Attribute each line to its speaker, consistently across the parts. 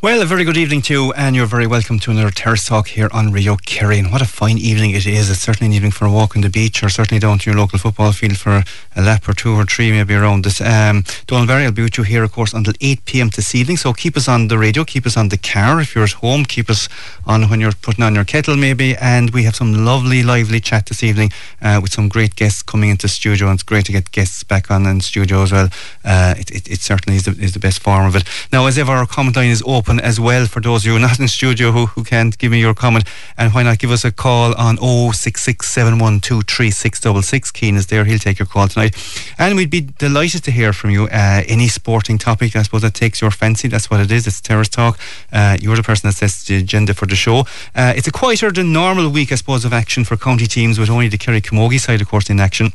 Speaker 1: Well, a very good evening to you, and you're very welcome to another Terrace Talk here on Radio Kerry. And what a fine evening it is. It's certainly an evening for a walk on the beach, or certainly down to your local football field for a lap or two or three maybe around this. Donald Barry will be with you here, of course, until 8 p.m. this evening. So keep us on the radio, keep us on the car if you're at home, keep us on when you're putting on your kettle maybe. And we have some lovely, lively chat this evening with some great guests coming into studio. And it's great to get guests back on in studio as well. It certainly is the best form of it. Now, as ever, our comment line is open as well for those of you not in studio who can't give me your comment, and why not give us a call on 066 712 3666. Keane is there, he'll take your call tonight, and we'd be delighted to hear from you. Any sporting topic, I suppose, that takes your fancy. That's what it is. It's Terrace Talk. You're the person that sets the agenda for the show. It's a quieter than normal week, I suppose, of action for county teams, with only the Kerry Camogie side, of course, in action.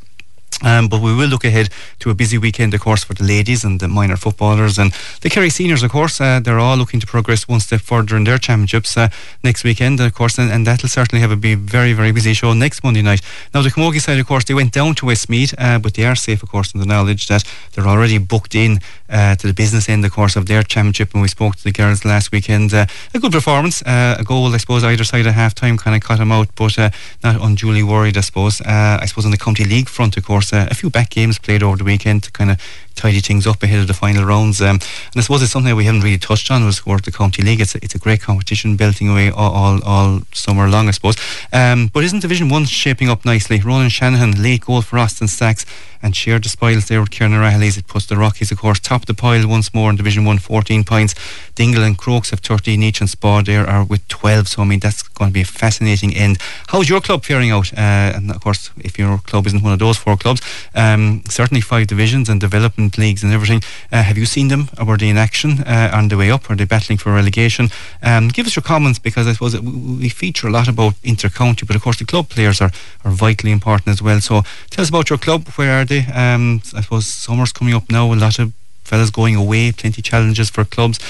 Speaker 1: But we will look ahead to a busy weekend, of course, for the ladies and the minor footballers and the Kerry seniors, of course. They're all looking to progress one step further in their championships next weekend, of course, and that'll certainly be a very, very busy show next Monday night. Now, the Camogie side, of course, they went down to Westmeath, but they are safe, of course, in the knowledge that they're already booked in to the business end, of course, of their championship. And we spoke to the girls last weekend. A good performance, a goal, I suppose, either side at half time kind of cut them out, but not unduly worried, I suppose. I suppose on the County League front, of course, a few back games played over the weekend to kind of tidy things up ahead of the final rounds, and I suppose it's something we haven't really touched on, was the County League. It's a great competition, belting away all summer long, I suppose, but isn't Division 1 shaping up nicely? Ronan Shanahan, late goal for Austin Stacks, and shared the spoils there with Kieran O'Reilly's. It puts the Rockies, of course, top of the pile once more in Division 1, 14 points. Dingle and Crokes have 13 each, and Spa there are with 12, so I mean that's going to be a fascinating end. How's your club faring out? And of course, if your club isn't one of those four clubs, certainly 5 divisions and development leagues and everything, have you seen them, or were they in action on the way up? Are they battling for relegation? Give us your comments, because I suppose we feature a lot about inter-county, but of course the club players are vitally important as well. So tell us about your club. Where are they? I suppose summer's coming up now, a lot of fellas going away, plenty challenges for clubs,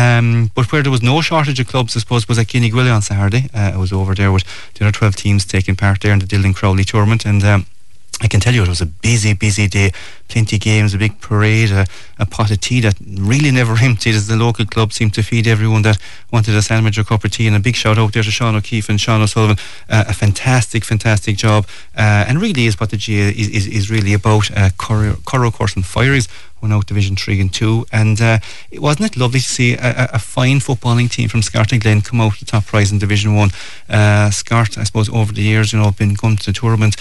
Speaker 1: but where there was no shortage of clubs, I suppose, was at Kinnegwilly on Saturday. I was over there with the other 12 teams taking part there in the Dillon Crowley tournament, and I can tell you it was a busy day. Plenty games, a big parade, a pot of tea that really never emptied, as the local club seemed to feed everyone that wanted a sandwich or cup of tea. And a big shout out there to Sean O'Keefe and Sean O'Sullivan. A fantastic job, and really is what the GA is really about. Currow, of course, and Fireys won out Division 3 and 2, and wasn't it lovely to see a fine footballing team from Scart and Glen come out with the top prize in Division 1. Scart, I suppose, over the years, been going to the tournament,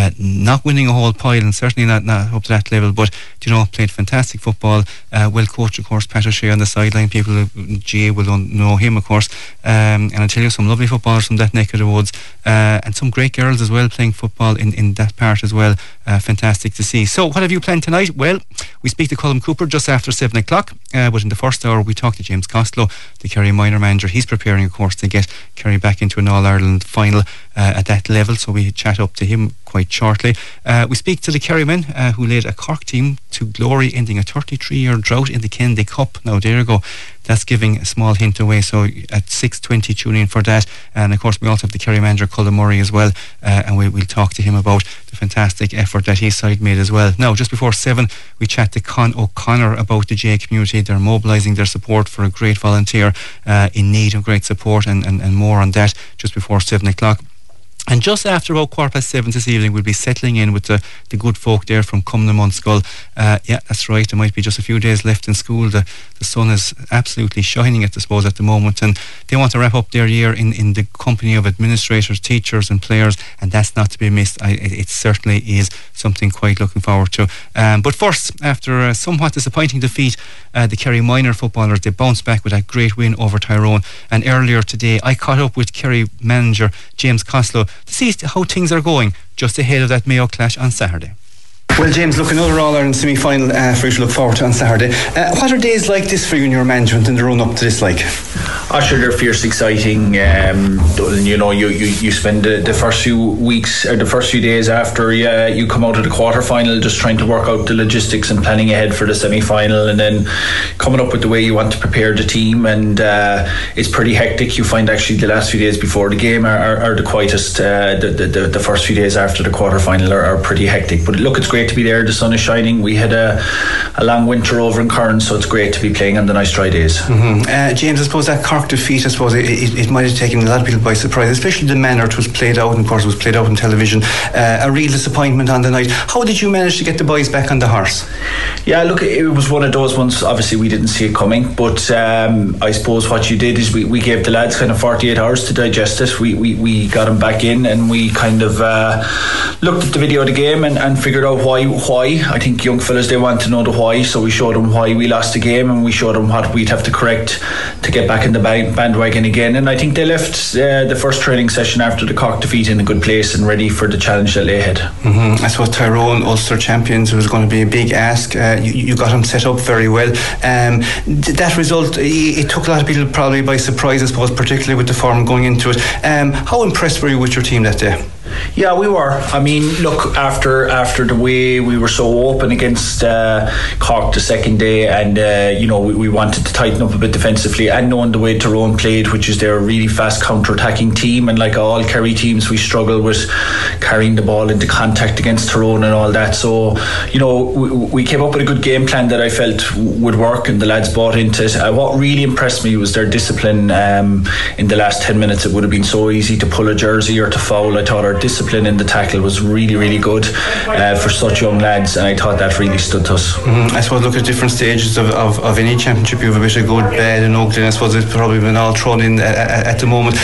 Speaker 1: not winning a whole pile, and certainly not up to that level, but played fantastic football, well coached, of course. Pat O'Shea on the sideline, people of GA will know him, of course, and I tell you, some lovely footballers from that neck of the woods, and some great girls as well playing football in that part as well. Fantastic to see. So what have you planned tonight? Well, we speak to Colm Cooper just after 7 o'clock, but in the first hour we talk to James Costello, the Kerry minor manager. He's preparing, of course, to get Kerry back into an All-Ireland final at that level, so we chat up to him quite shortly. We speak to the Kerry men who led a Cork team to glory, ending a 33-year drought in the Kennedy Cup. Now there you go, that's giving a small hint away, so at 6:20 tune in for that. And of course we also have the Kerry manager Colin Murray as well, and we'll talk to him about the fantastic effort that his side made as well. Now just before 7 we chat to Con O'Connor about the GA community. They're mobilising their support for a great volunteer in need of great support, and more on that just before 7 o'clock. And just after about 7:15 this evening, we'll be settling in with the good folk there from Cumnor Munskull. Yeah, that's right, there might be just a few days left in school. The sun is absolutely shining, I suppose, at the moment, and they want to wrap up their year in the company of administrators, teachers and players, and that's not to be missed. It certainly is something quite looking forward to. But first, after a somewhat disappointing defeat, the Kerry minor footballers, they bounced back with that great win over Tyrone. And earlier today I caught up with Kerry manager James Costello to see how things are going just ahead of that Mayo clash on Saturday. Well, James, look, another All-Ireland semi-final for you to look forward to on Saturday. What are days like this for you and your management in the run-up to this like?
Speaker 2: Sure, they're fierce exciting. You spend the first few weeks or the first few days after you come out of the quarter-final just trying to work out the logistics and planning ahead for the semi-final, and then coming up with the way you want to prepare the team, and it's pretty hectic. You find actually the last few days before the game are the quietest. The first few days after the quarter-final are pretty hectic, but look, it's great great to be there. The sun is shining. We had a long winter over in Curran, so it's great to be playing on the nice dry days.
Speaker 1: James, I suppose that Cork defeat, I suppose it might have taken a lot of people by surprise, especially the manner it was played out, and of course it was played out on television. A real disappointment on the night. How did you manage to get the boys back on the horse?
Speaker 2: Yeah, look, it was one of those ones, obviously we didn't see it coming, but I suppose what you did is we gave the lads kind of 48 hours to digest it. We got them back in, and we kind of looked at the video of the game and figured out why. I think young fellas, they want to know the why, so we showed them why we lost the game, and we showed them what we'd have to correct to get back in the bandwagon again. And I think they left the first training session after the Cork defeat in a good place and ready for the challenge that lay ahead.
Speaker 1: I suppose Tyrone, Ulster champions, was going to be a big ask. You got them set up very well. That result, it took a lot of people probably by surprise, I suppose, particularly with the form going into it. How impressed were you with your team that day?
Speaker 2: Yeah, we were. I mean, look, after the way we were so open against Cork the second day, and we wanted to tighten up a bit defensively, and knowing the way Tyrone played, which is they're a really fast counter-attacking team, and like all Kerry teams, we struggle with carrying the ball into contact against Tyrone and all that. So, we came up with a good game plan that I felt would work, and the lads bought into it. What really impressed me was their discipline in the last 10 minutes. It would have been so easy to pull a jersey or to foul. I thought our discipline in the tackle was really, really good for such young lads, and I thought that really stood to us.
Speaker 1: I suppose look at different stages of any championship. You have a bit of good, bad, and ugly, and I suppose it's probably been all thrown in at the moment.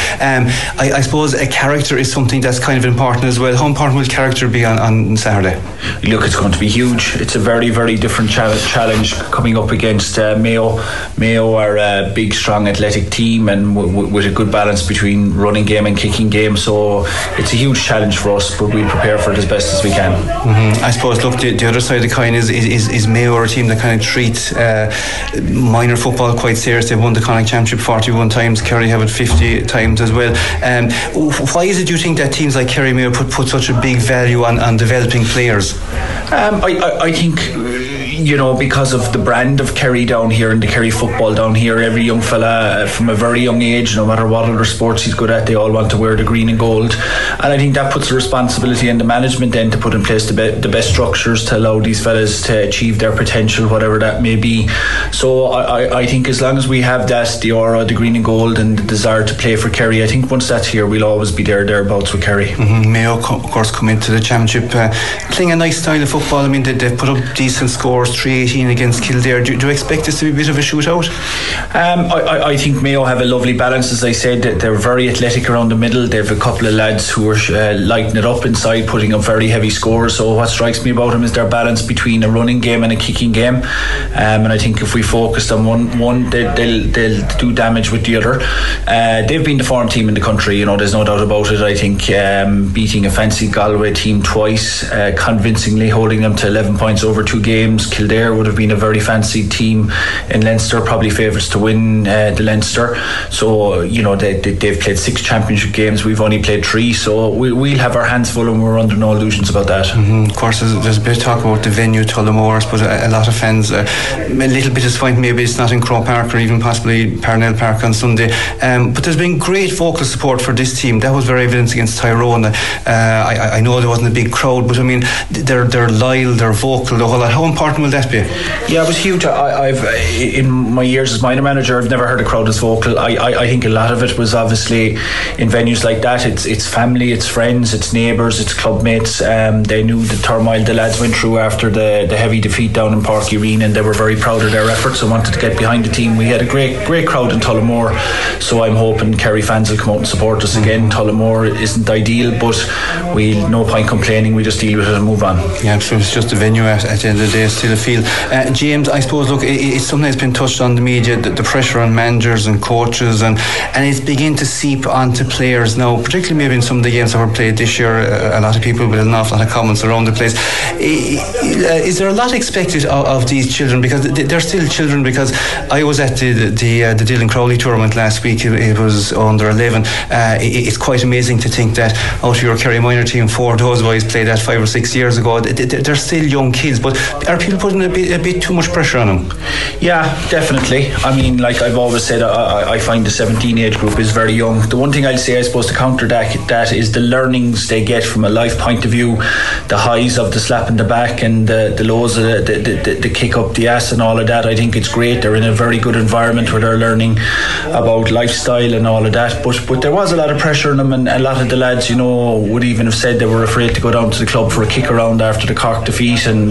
Speaker 1: I suppose a character is something that's kind of important as well. How important will character be on Saturday?
Speaker 2: Look, it's going to be huge. It's a very, very different challenge coming up against Mayo. Mayo are a big, strong, athletic team, and with a good balance between running game and kicking game, so it's a huge challenge for us, but we prepare for it as best as we can.
Speaker 1: I suppose, look, the other side of the coin is Mayo are a team that kind of treats minor football quite serious. They've won the Connacht Championship 41 times, Kerry have it 50 times as well. Why is it you think that teams like Kerry Mayo put such a big value on developing players?
Speaker 2: I think because of the brand of Kerry down here and the Kerry football down here, every young fella from a very young age, no matter what other sports he's good at, they all want to wear the green and gold. And I think that puts the responsibility on the management then to put in place the best structures to allow these fellas to achieve their potential, whatever that may be. So I think as long as we have that, the aura, the green and gold, and the desire to play for Kerry, I think once that's here, we'll always be thereabouts with Kerry.
Speaker 1: Mayo, of course, come into the championship playing a nice style of football. I mean, they've put up decent scores, 3-18 against Kildare. Do you expect this to be a bit of a shootout?
Speaker 2: I think Mayo have a lovely balance. As I said, they're very athletic around the middle. They have a couple of lads who are lighting it up inside, putting up very heavy scores. So what strikes me about them is their balance between a running game and a kicking game. And I think if we focused on one they'll do damage with the other. They've been the form team in the country, there's no doubt about it. I think beating a fancy Galway team twice, convincingly holding them to 11 points over 2 games. Kildare would have been a very fancy team in Leinster, probably favourites to win the Leinster. So they've played 6 championship games, we've only played 3, so we'll have our hands full, and we're under no illusions about that.
Speaker 1: Of course, there's a bit of talk about the venue, Tullamore, but a lot of fans a little bit disappointed maybe it's not in Croke Park or even possibly Parnell Park on Sunday, but there's been great vocal support for this team. That was very evident against Tyrone. I know there wasn't a big crowd, but I mean they're loyal, they're vocal, the whole lot. How important will that be?
Speaker 2: Yeah, it was huge. I've in my years as minor manager, I've never heard a crowd as vocal. I think a lot of it was obviously in venues like that. It's family, it's friends, it's neighbours, it's club mates. They knew the turmoil the lads went through after the heavy defeat down in Park Arena, and they were very proud of their efforts and wanted to get behind the team. We had a great crowd in Tullamore, so I'm hoping Kerry fans will come out and support us again. Tullamore isn't ideal, but no point complaining. We just deal with it and move on.
Speaker 1: Yeah, so it's just a venue at the end of the day, still a field. James, I suppose, look, it's something that's been touched on the media, the pressure on managers and coaches, and it's beginning to seep onto players now, particularly maybe in some of the games that were played this year. A lot of people with an awful lot of comments around the place. Is there a lot expected of these children? Because they're still children, because I was at the Dylan Crowley tournament last week. It was under 11. It's quite amazing to think that out of your Kerry minor team, 4 of those boys played that 5 or 6 years ago. They're still young kids, but are people still putting a bit too much pressure on them?
Speaker 2: Yeah, definitely. I mean, like I've always said, I find the 17 age group is very young. The one thing I'll say, I suppose, to counter that is the learnings they get from a life point of view, the highs of the slap in the back and the lows of the kick up the ass and all of that. I think it's great. They're in a very good environment where they're learning about lifestyle and all of that. But there was a lot of pressure on them, and a lot of the lads, would even have said they were afraid to go down to the club for a kick around after the Cork defeat, and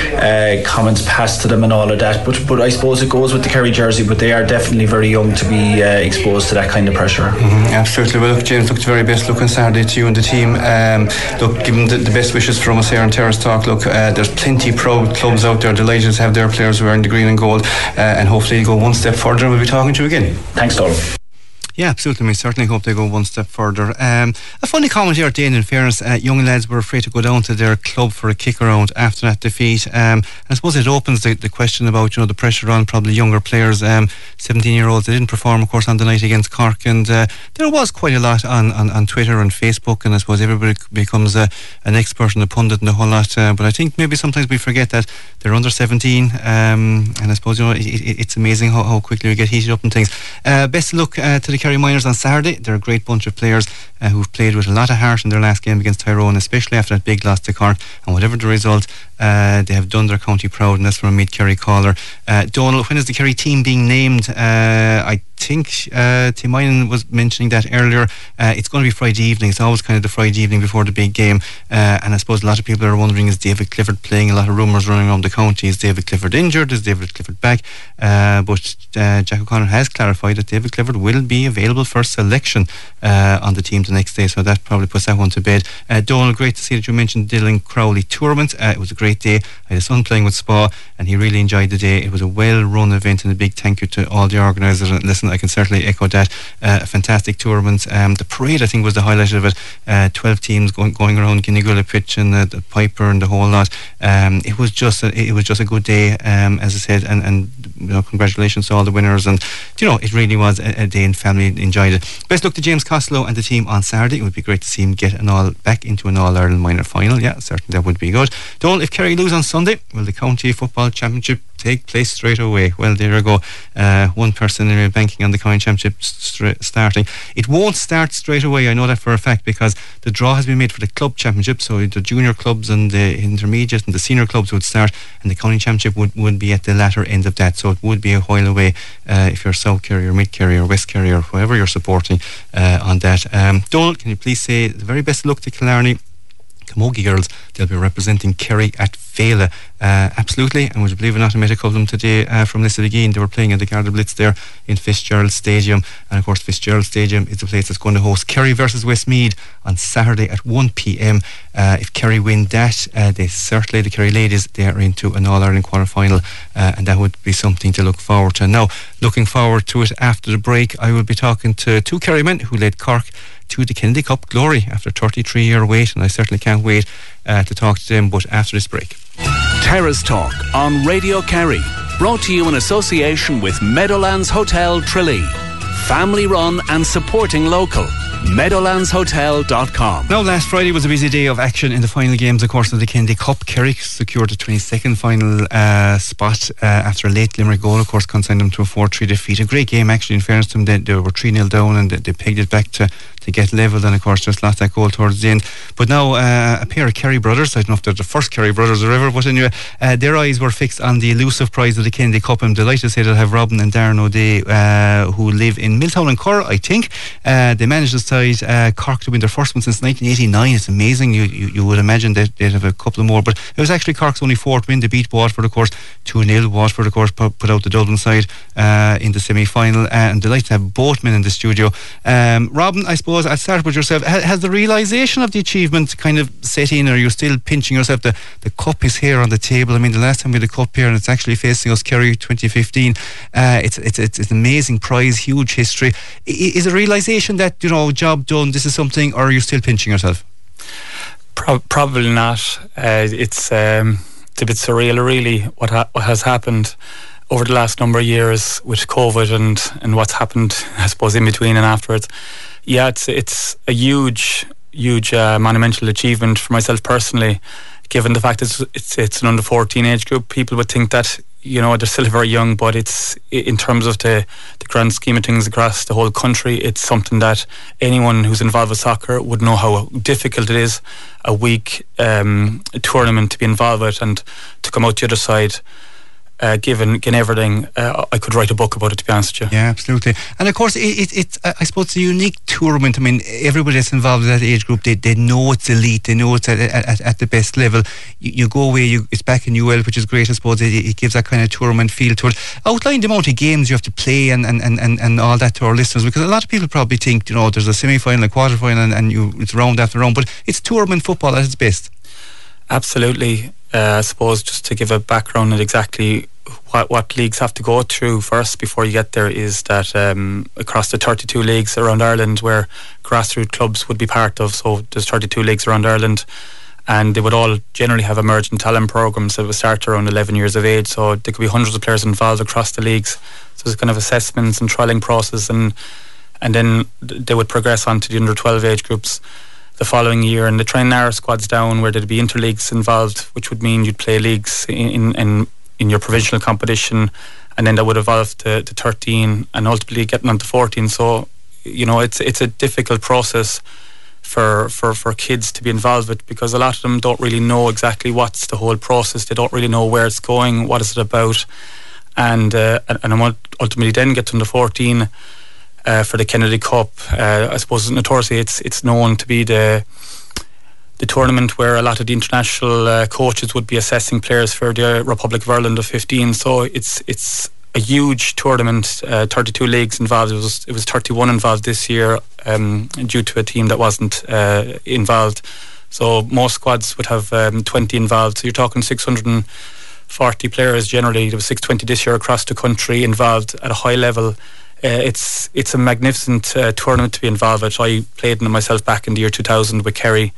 Speaker 2: comments passed to them and all of that. But I suppose it goes with the Kerry jersey, but they are definitely very young to be exposed to that kind of pressure.
Speaker 1: Absolutely. Well, look, James, look, the very best luck on Saturday to you and the team. Look, give them the best wishes from us here on Terrace Talk. Look, there's plenty proud clubs out there delighted to have their players wearing the green and gold, and hopefully they'll go one step further, and we'll be talking to you again.
Speaker 2: Thanks, Donald.
Speaker 1: Yeah, absolutely. We certainly hope they go one step further. A funny comment here, Dane, in fairness, young lads were afraid to go down to their club for a kick around after that defeat. I suppose it opens the question about the pressure on probably younger players, 17-year-olds. They didn't perform, of course, on the night against Cork, and there was quite a lot on Twitter and Facebook, and I suppose everybody becomes an expert and a pundit and the whole lot. But I think maybe sometimes we forget that they're under 17, and I suppose it's amazing how quickly we get heated up and things. Best of luck to the Kerry Miners on Saturday. They're a great bunch of players who've played with a lot of heart in their last game against Tyrone, especially after that big loss to Cork, and whatever the result, they have done their county proud, and that's from a Meath Kerry caller. Donald, when is the Kerry team being named? I think Tim Moynihan was mentioning that earlier. It's going to be Friday evening. It's always kind of the Friday evening before the big game, and I suppose a lot of people are wondering, is David Clifford playing? A lot of rumours running around the county. Is David Clifford injured? Is David Clifford back? But Jack O'Connor has clarified that David Clifford will be available for selection on the team the next day, so that probably puts that one to bed. Donald, great to see that you mentioned Dylan Crowley tournament. It was a great day. I had a son playing with Spa, and he really enjoyed the day. It was a well run event, and a big thank you to all the organisers. And listen, I can certainly echo that. A fantastic tournament. The parade, I think, was the highlight of it. 12 teams going around Guinea pitch and the Piper and the whole lot. It was just a good day, as I said, and congratulations to all the winners, and it really was a day and family enjoyed it. Best luck to James Costello and the team on Saturday. It would be great to see him get back into an All-Ireland minor final. Yeah, certainly that would be good. Donald, if Kerry lose on Sunday, will the County Football Championship take place straight away? Well, there you go. One person banking on the County Championship starting. It won't start straight away, I know that for a fact, because the draw has been made for the club championship, so the junior clubs and the intermediate and the senior clubs would start, and the County Championship would be at the latter end of that, so it would be a while away if you're South Kerry or Mid Kerry or West Kerry or whoever you're supporting on that. Donald, can you please say the very best luck to Killarney Camogie girls? They'll be representing Kerry at Fela. Absolutely, and would you believe it or not, I met a couple of them today from Lissadageen. They were playing at the Garda Blitz there in Fitzgerald Stadium, and of course Fitzgerald Stadium is the place that's going to host Kerry versus Westmeath on Saturday at 1pm. If Kerry win that, the Kerry ladies, they are into an All-Ireland quarter-final, and that would be something to look forward to. Now, looking forward to it after the break, I will be talking to two Kerry men who led Cork to the Kennedy Cup glory after a 33-year wait, and I certainly can't wait to talk to them, but after this break.
Speaker 3: Terrace Talk on Radio Kerry, brought to you in association with Meadowlands Hotel Tralee. Family run and supporting local. Meadowlandshotel.com.
Speaker 1: Now, last Friday was a busy day of action in the final games, of course, of the Kennedy Cup. Kerry secured the 22nd final spot after a late Limerick goal, of course, consigned them to a 4-3 defeat. A great game, actually, in fairness to them. They were 3-0 down, and they pegged it back to get level, and of course just lost that goal towards the end. But now a pair of Kerry brothers, I don't know if they're the first Kerry brothers or ever, but anyway, their eyes were fixed on the elusive prize of the Kennedy Cup. I'm delighted to say that I have Robin and Darren O'Day who live in Milltown and Curra, I think. They managed to side Cork to win their first one since 1989. It's amazing. You would imagine that they'd have a couple more, but it was actually Cork's only fourth win. They beat Waterford, of course, 2-0. Waterford, of course, put out the Dublin side in the semi-final. I'm delighted to have both men in the studio. Robin, I suppose I'll start with yourself. Has the realisation of the achievement kind of set in, or are you still pinching yourself? The cup is here on the table. I mean, the last time we had a cup here, and it's actually facing us, Kerry 2015. It's an amazing prize, huge history. Is a realisation that, job done, this is something, or are you still pinching yourself?
Speaker 4: Probably not. It's a bit surreal, really, what has happened over the last number of years with COVID and what's happened, I suppose, in between and afterwards. Yeah, it's a huge monumental achievement for myself personally. given the fact it's an under 14 age group, people would think that, you know, they're still very young, but it's, in terms of the grand scheme of things across the whole country, it's something that anyone who's involved with soccer would know how difficult it is, a week tournament to be involved with, and to come out the other side given everything. I could write a book about it, to be honest with you.
Speaker 1: Yeah, absolutely. And of course, it's I suppose it's a unique tournament. I mean, everybody that's involved in that age group, they know it's elite, they know it's at the best level. You go away, it's back in UL, which is great. I suppose it gives that kind of tournament feel to it. Outline the amount of games you have to play and all that to our listeners, because a lot of people probably think, you know, there's a semi-final, a quarter-final, and it's round after round, but it's tournament football at its best.
Speaker 4: Absolutely. I suppose just to give a background on exactly what leagues have to go through first before you get there, is that across the 32 leagues around Ireland where grassroots clubs would be part of, so there's 32 leagues around Ireland, and they would all generally have emerging talent programs that would start around 11 years of age, so there could be hundreds of players involved across the leagues. So there's kind of assessments and trialling process, and then they would progress on to the under 12 age groups the following year, and the train narrow squads down where there'd be interleagues involved, which would mean you'd play leagues in your provincial competition, and then that would evolve to 13 and ultimately getting on to 14. So, you know, it's a difficult process for kids to be involved with, because a lot of them don't really know exactly what's the whole process. They don't really know where it's going, what is it about, and ultimately then get to under 14 for the Kennedy Cup. I suppose notoriously it's known to be the tournament where a lot of the international coaches would be assessing players for the Republic of Ireland of 15. So it's a huge tournament. 32 leagues involved. It was 31 involved this year due to a team that wasn't involved. So most squads would have 20 involved. So you're talking 640 players generally. There was 620 this year across the country involved at a high level. It's a magnificent tournament to be involved with. I played in it myself back in the year 2000 with Kerry,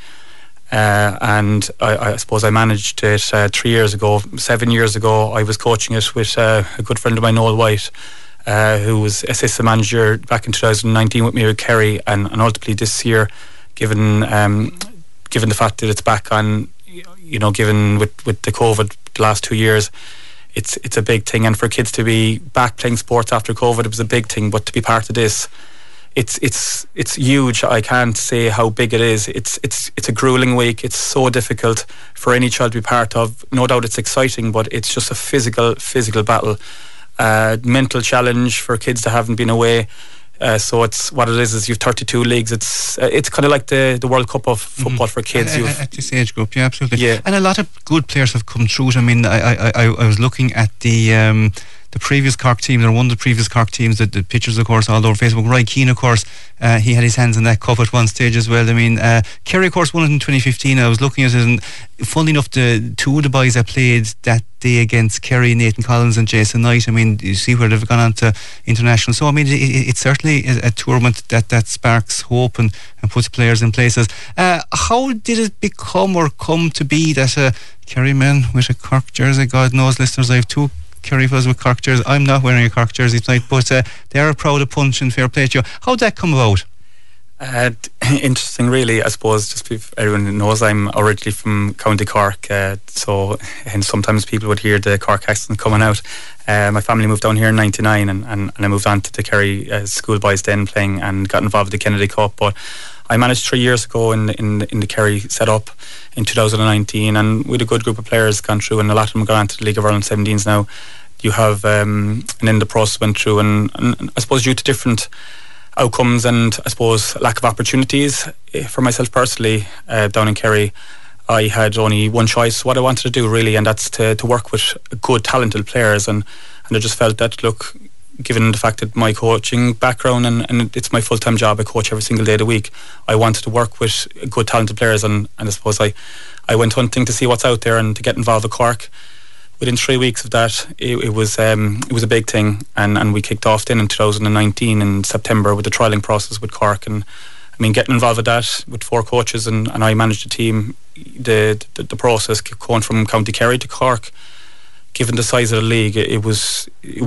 Speaker 4: and I suppose I managed it 3 years ago. 7 years ago I was coaching it with a good friend of mine, Noel White, who was assistant manager back in 2019 with me with Kerry, and ultimately this year, given the fact that it's back on, you know, given with the COVID the last 2 years, it's a big thing. And for kids to be back playing sports after COVID, it was a big thing, but to be part of this, it's huge. I can't say how big it is. It's a grueling week. It's so difficult for any child to be part of. No doubt it's exciting, but it's just a physical battle, mental challenge for kids that haven't been away. So it's what it is you've 32 leagues. It's kind of like the World Cup of football for kids.
Speaker 1: At this age group, yeah, absolutely.
Speaker 4: Yeah.
Speaker 1: And a lot of good players have come through it. I mean, I was looking at the previous Cork team, or one of the previous Cork teams, the pictures, of course, all over Facebook. Roy Keane, of course, he had his hands in that cup at one stage as well. I mean, Kerry, of course, won it in 2015. I was looking at it, and funnily enough, the two of the boys that played that day against Kerry, Nathan Collins and Jason Knight, I mean, you see where they've gone on to international. So, I mean, it's certainly a tournament that sparks hope and puts players in places. How did it become or come to be that Kerry men with a Cork jersey? God knows, listeners, I have two Kerry fellas with Cork jerseys. I'm not wearing a Cork jersey tonight, but they are a proud of punch and fair play to you. How'd that come about?
Speaker 4: Interesting, really. I suppose just if everyone knows, I'm originally from County Cork, so and sometimes people would hear the Cork accent coming out. My family moved down here in '99, and I moved on to the Kerry schoolboys then playing, and got involved with the Kennedy Cup. But I managed 3 years ago in the Kerry setup in 2019, and with a good group of players gone through, and a lot of them gone on to the League of Ireland 17s now. You have and then the process went through, and I suppose due to different outcomes and I suppose lack of opportunities for myself personally down in Kerry, I had only one choice what I wanted to do really, and that's to work with good talented players, and I just felt that, look, given the fact that my coaching background and it's my full-time job, I coach every single day of the week, I wanted to work with good talented players, and I suppose I went hunting to see what's out there and to get involved with Cork. Within 3 weeks of that, it was a big thing, and we kicked off then in 2019 in September with the trialling process with Cork. And I mean, getting involved with that with 4 coaches, and I managed the team. The process going from County Kerry to Cork, given the size of the league, it was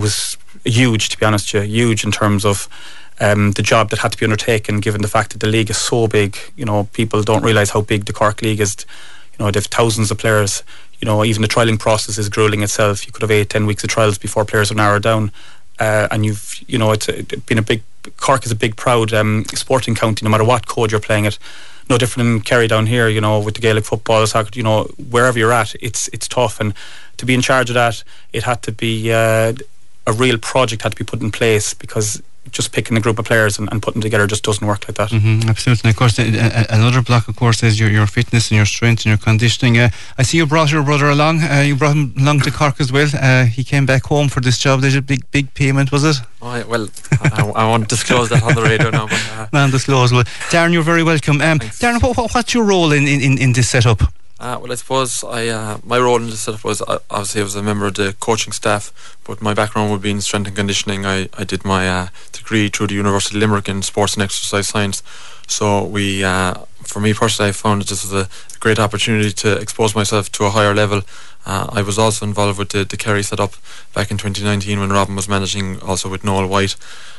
Speaker 4: huge, to be honest with you, huge in terms of the job that had to be undertaken, given the fact that the league is so big. You know, people don't realise how big the Cork League is. they've thousands of players. Even the trialling process is grueling itself. You could have 8-10 weeks of trials before players are narrowed down, and it's been a big. Cork is a big, proud sporting county. No matter what code you're playing it, no different in Kerry down here. With the Gaelic football, soccer. Wherever you're at, it's tough, and to be in charge of that, it had to be a real project had to be put in place, because just picking a group of players and putting them together just doesn't work like that.
Speaker 1: Absolutely. Of course, another block, of course, is your fitness and your strength and your conditioning. I see you brought your brother along. You brought him along to Cork as well. He came back home for this job. There's a big payment, was it?
Speaker 5: Oh, yeah, well, I won't disclose that on the radio now. But,
Speaker 1: non-disclosed. Well, Darren, you're very welcome. Darren, what's your role in this setup?
Speaker 5: Well, I suppose my role in this setup was, obviously I was a member of the coaching staff, but my background would be in strength and conditioning. I did my degree through the University of Limerick in sports and exercise science. So for me personally, I found that this was a great opportunity to expose myself to a higher level. I was also involved with the Kerry setup back in 2019 when Robin was managing, also with Noel White.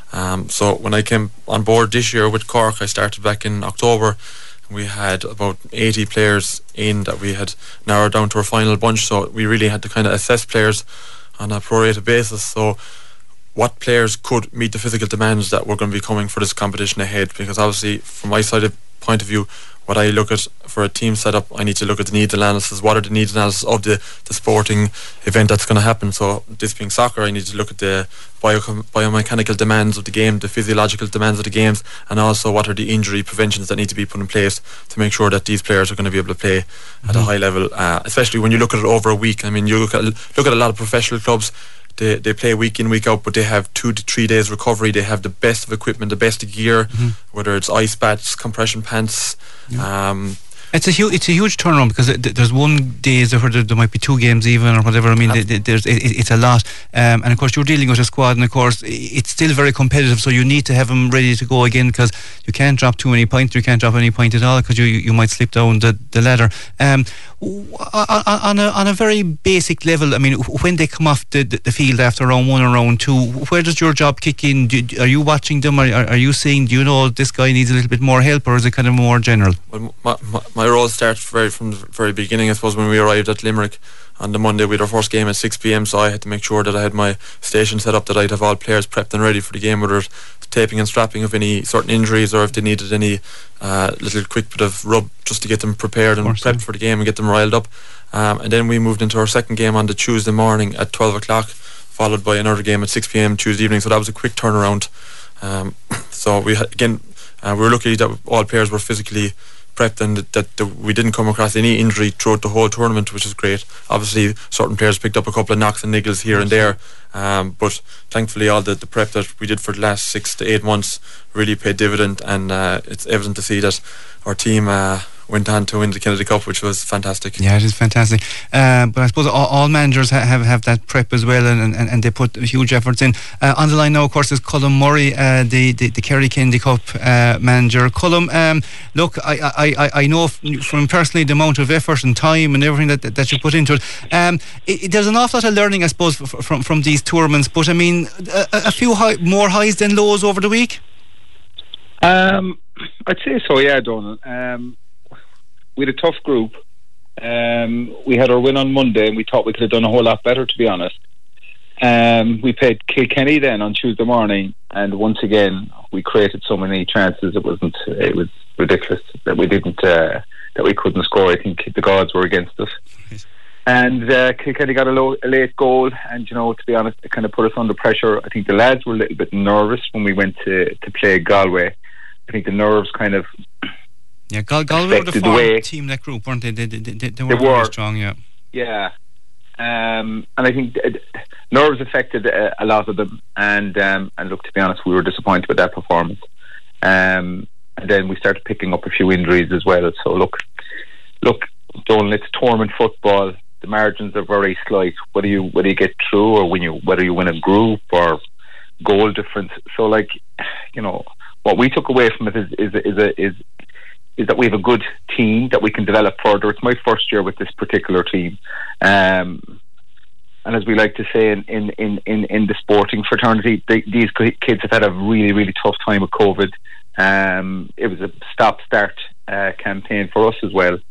Speaker 5: So when I came on board this year with Cork, I started back in October. We had about 80 players in that we had narrowed down to our final bunch, so we really had to kind of assess players on a prorated basis. So what players could meet the physical demands that were going to be coming for this competition ahead, because obviously from my side of point of view, what I look at for a team setup, I need to look at the needs analysis. What are the needs analysis of the sporting event that's going to happen? So this being soccer, I need to look at the biomechanical demands of the game, the physiological demands of the games, and also what are the injury preventions that need to be put in place to make sure that these players are going to be able to play at a high level, especially when you look at it over a week. I mean, you look at a lot of professional clubs. They play week in, week out, but they have 2 to 3 days recovery. They have the best of equipment, the best of gear, whether it's ice bats, compression pants.
Speaker 1: It's a huge turnaround, because there's one day where there might be 2 games even or whatever. I mean, it's a lot, and of course you're dealing with a squad, and of course it's still very competitive. So you need to have them ready to go again, because you can't drop too many points. You can't drop any point at all, because you might slip down the ladder. On a very basic level, I mean, when they come off the field after round 1 or round 2, where does your job kick in? Are you watching them? Are you saying, do you know this guy needs a little bit more help, or is it kind of more general?
Speaker 5: Well, my role starts from the very beginning. I suppose when we arrived at Limerick on the Monday, we had our first game at 6 p.m, so I had to make sure that I had my station set up, that I'd have all players prepped and ready for the game, whether it's taping and strapping of any certain injuries, or if they needed any little quick bit of rub just to get them prepared and prepped for the game and get them riled up. And then we moved into our second game on the Tuesday morning at 12 o'clock, followed by another game at 6 p.m. Tuesday evening, so that was a quick turnaround. So we were lucky that all players were physically prepped, and that we didn't come across any injury throughout the whole tournament, which is great. Obviously certain players picked up a couple of knocks and niggles here and there, but thankfully all the prep that we did for the last 6 to 8 months really paid dividend, and it's evident to see that our team went on to win the Kennedy Cup, which was fantastic.
Speaker 1: Yeah, it is fantastic. But I suppose all managers have that prep as well, and they put huge efforts in. On the line now, of course, is Colm Murray, the Kerry Kennedy Cup manager. Colm, look, I know from personally the amount of effort and time and everything that you put into it. There's an awful lot of learning, I suppose, from these tournaments, but I mean, a few more highs than lows over the week?
Speaker 6: I'd say so, yeah, Donald. We had a tough group. We had our win on Monday, and we thought we could have done a whole lot better, to be honest. We played Kilkenny then on Tuesday morning, and once again we created so many chances. It was ridiculous that we didn't that we couldn't score. I think the gods were against us. And Kilkenny got a late goal, and to be honest, it kind of put us under pressure. I think the lads were a little bit nervous when we went to play Galway. I think the nerves kind of.
Speaker 1: Yeah, Galway were the form team in that group, weren't they? They were very strong, yeah.
Speaker 6: Yeah. And I think nerves affected a lot of them, and look, to be honest, we were disappointed with that performance. And then we started picking up a few injuries as well. So look, Donald, it's tournament football. The margins are very slight. Whether you get through, or whether you win a group or goal difference. So what we took away from it is that we have a good team that we can develop further. It's my first year with this particular team, and as we like to say in the sporting fraternity, these kids have had a really, really tough time with COVID. It was a stop-start campaign for us as well,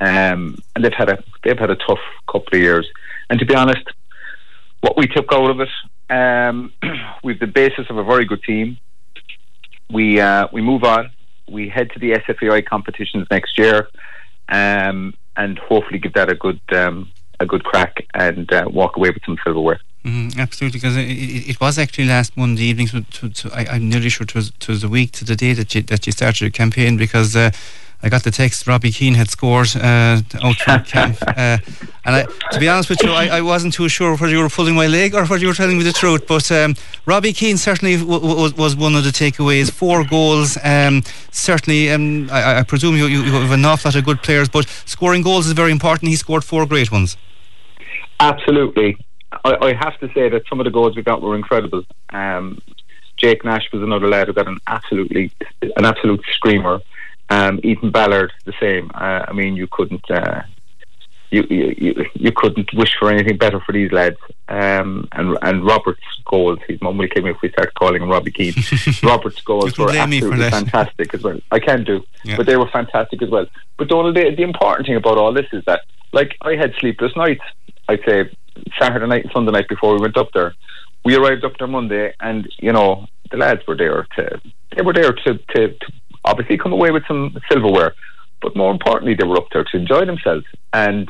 Speaker 6: and they've had a tough couple of years. And to be honest, what we took out of it, we've the basis of a very good team. We move on. We head to the SFAI competitions next year, and hopefully give that a good crack and walk away with some silverware.
Speaker 1: Absolutely, because it was actually last Monday evening. I'm nearly sure it was the week to the day that you started your campaign, because I got the text Robbie Keane had scored out from camp, and to be honest with you, I wasn't too sure whether you were pulling my leg or whether you were telling me the truth. But Robbie Keane certainly was one of the takeaways. 4 goals. Certainly, I presume you have an awful lot of good players, but scoring goals is very important. He scored 4 great ones.
Speaker 6: Absolutely. I have to say that some of the goals we got were incredible. Jake Nash was another lad who got an absolute screamer. Ethan Ballard the same. I mean, you couldn't you couldn't wish for anything better for these lads. And Robert's goals, his mum will kill me if we start calling him Robbie Keane. Robert's goals were absolutely fantastic as well. I can do, but they were fantastic as well. But Donald, the important thing about all this is that, like, I had sleepless nights. I'd say Saturday night and Sunday night before we went up there. We arrived up there Monday, and the lads were there to obviously come away with some silverware, but more importantly, they were up there to enjoy themselves and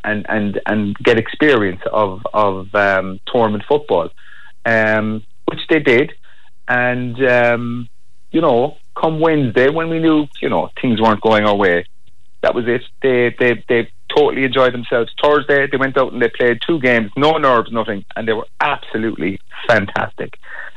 Speaker 6: get experience of tournament football, which they did. And come Wednesday, when we knew things weren't going our way, that was it. They totally enjoyed themselves. Thursday, they went out and they played 2 games, no nerves, nothing, and they were absolutely fantastic.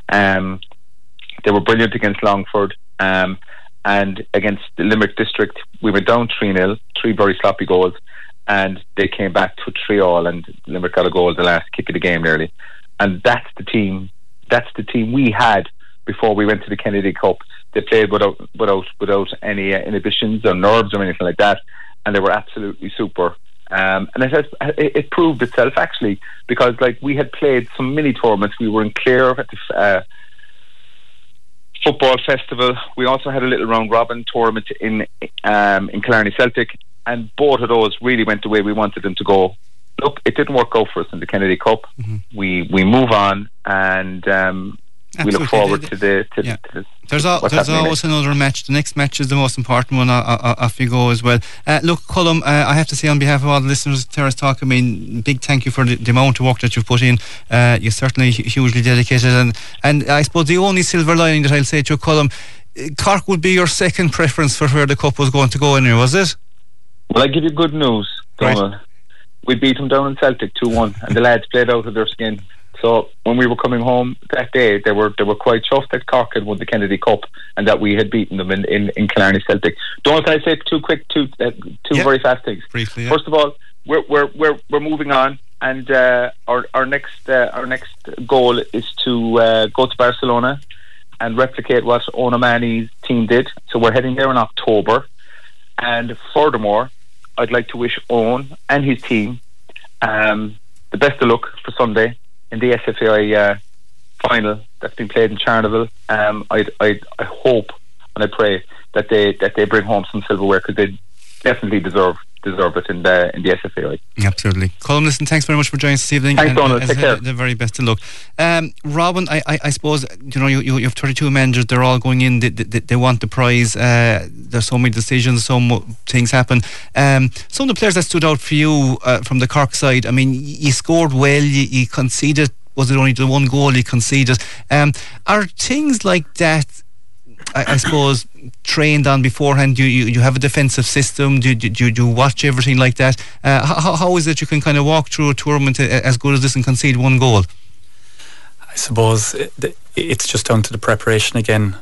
Speaker 6: They were brilliant against Longford, and against the Limerick District, we went down 3-0, 3 very sloppy goals, and they came back to 3-3, and Limerick got a goal at the last kick of the game nearly. And that's the team we had before we went to the Kennedy Cup. They played without any inhibitions or nerves or anything like that, and they were absolutely super. And it proved itself, actually, because we had played some mini tournaments. We were in Clare at the football festival. We also had a little round robin tournament in Killarney Celtic, and both of those really went the way we wanted them to go. Look, it didn't work out for us in the Kennedy Cup. We move on, and we look forward to
Speaker 1: there's always another match. The next match is the most important one. Off you go as well. Look, Colm, I have to say on behalf of all the listeners of Terrace Talk, I mean, big thank you for the amount of work that you've put in. You're certainly hugely dedicated, and I suppose the only silver lining that I'll say to you, Colm, Cork would be your second preference for where the cup was going to go anyway, was it?
Speaker 6: Well, I give you good news, Donald. Right. We beat them down in Celtic 2-1, and the lads played out of their skin. So when we were coming home that day, they were quite chuffed that Cork had won the Kennedy Cup and that we had beaten them in Killarney Celtic. Don't I say two very fast things?
Speaker 1: Briefly, yeah.
Speaker 6: First of all, we're moving on, and our next goal is to go to Barcelona and replicate what O'Mahony's team did. So we're heading there in October, and furthermore, I'd like to wish Owen and his team the best of luck for Sunday in the SFAI final that's been played in Charleville. I hope and I pray that they bring home some silverware, because they definitely deserve it in the SFAI.
Speaker 1: Absolutely. Colm, listen, thanks very much for joining us this evening.
Speaker 6: Thanks, Donald. Take care.
Speaker 1: The very best of luck. Robin, I suppose you have 32 managers. They're all going in. They want the prize. There's so many decisions. Things happen. Some of the players that stood out for you from the Cork side. I mean, you scored well. You conceded. Was it only the 1 goal you conceded? Are things like that, I suppose, trained on beforehand? You have a defensive system? Do you watch everything like that? How is it you can kind of walk through a tournament as good as this and concede 1 goal?
Speaker 4: I suppose it's just down to the preparation again.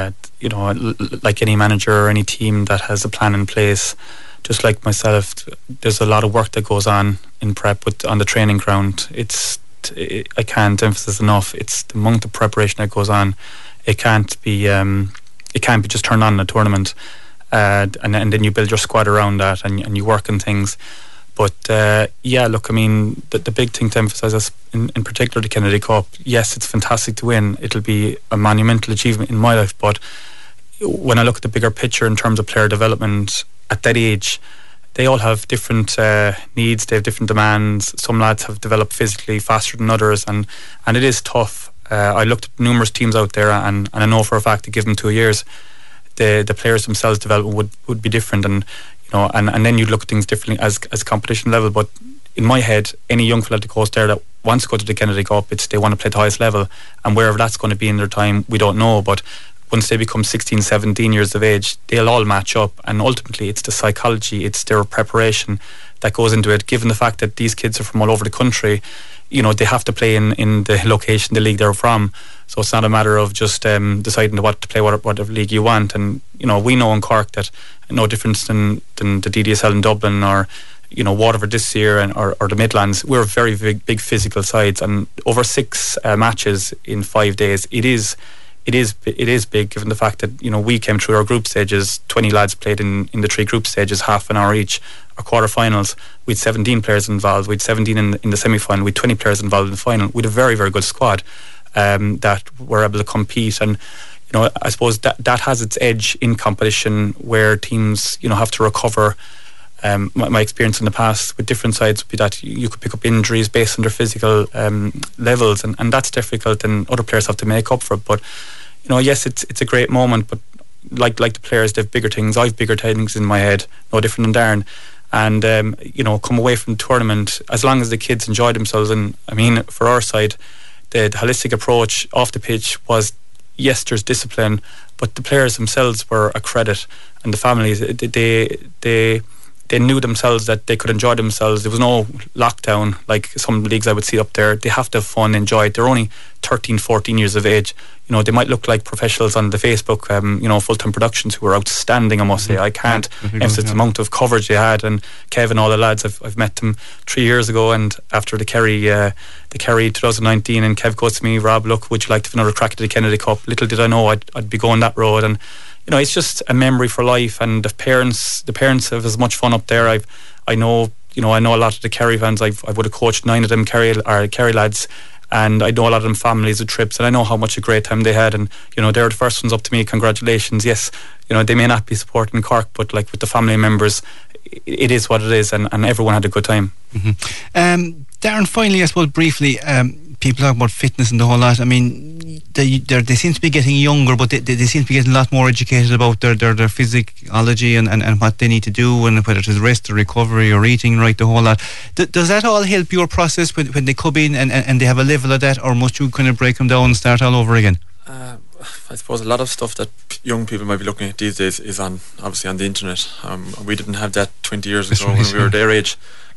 Speaker 4: Like any manager or any team that has a plan in place, just like myself, there's a lot of work that goes on in prep on the training ground. I can't emphasize enough. It's the amount of preparation that goes on. It can't be just turned on in a tournament, and then you build your squad around that, and you work on things. But look, I mean, the big thing to emphasise is, in particular, the Kennedy Cup. Yes, it's fantastic to win. It'll be a monumental achievement in my life. But when I look at the bigger picture in terms of player development at that age, they all have different needs, they have different demands. Some lads have developed physically faster than others, and it is tough. I looked at numerous teams out there, and I know for a fact that give them 2 years, the players themselves development would be different, and and then you'd look at things differently as competition level. But in my head, any young fella that goes there that wants to go to the Kennedy Cup, it's they want to play at the highest level, and wherever that's going to be in their time, we don't know. But once they become 16, 17 years of age, they'll all match up, and ultimately it's the psychology, it's their preparation that goes into it. Given the fact that these kids are from all over the country, they have to play in the location, the league they're from. So it's not a matter of just deciding what to play, whatever league you want. And we know in Cork that no difference than the DDSL in Dublin or Waterford this year or the Midlands. We're very big physical sides, and over 6 matches in 5 days, it is big, given the fact that we came through our group stages. 20 lads played in the 3 group stages, half an hour each. Our quarterfinals, we had 17 players involved. We had 17 in the semi-final. We had 20 players involved in the final. We had a very, very good squad that were able to compete. And I suppose that has its edge in competition, where teams have to recover. My experience in the past with different sides would be that you could pick up injuries based on their physical levels, and that's difficult, and other players have to make up for it. But yes, it's a great moment, but like the players, they've bigger things. I've bigger things in my head, no different than Darren. And come away from the tournament, as long as the kids enjoy themselves. And I mean, for our side, the holistic approach off the pitch was, yes, there's discipline, but the players themselves were a credit, and the families, they knew themselves that they could enjoy themselves. There was no lockdown like some leagues I would see up there. They have to have fun, enjoy it. They're only 13, 14 years of age. They might look like professionals on the Facebook, Full-Time Productions, who are outstanding, I must say. I can't emphasize the amount of coverage they had. And Kevin, all the lads, I've met them 3 years ago, and after the Kerry 2019, and Kev goes to me, Rob, look, would you like to have another crack at the Kennedy Cup? Little did I know I'd be going that road. And it's just a memory for life, and the parents have as much fun up there. I know a lot of the Kerry fans. I would have coached 9 of them Kerry lads, and I know a lot of them families with trips, and I know how much a great time they had. And they're the first ones up to me. Congratulations. Yes, they may not be supporting Cork, but like with the family members, it is what it is, and everyone had a good time.
Speaker 1: Mm-hmm. Darren, finally, I suppose briefly, people talk about fitness and the whole lot. I mean, they seem to be getting younger, but they seem to be getting a lot more educated about their physiology and what they need to do, and whether it's rest or recovery or eating right, the whole lot. Does that all help your process when they come in and they have a level of that, or must you kind of break them down and start all over again?
Speaker 5: I suppose a lot of stuff that young people might be looking at these days is obviously on the internet. We didn't have that 20 years ago when we were their age.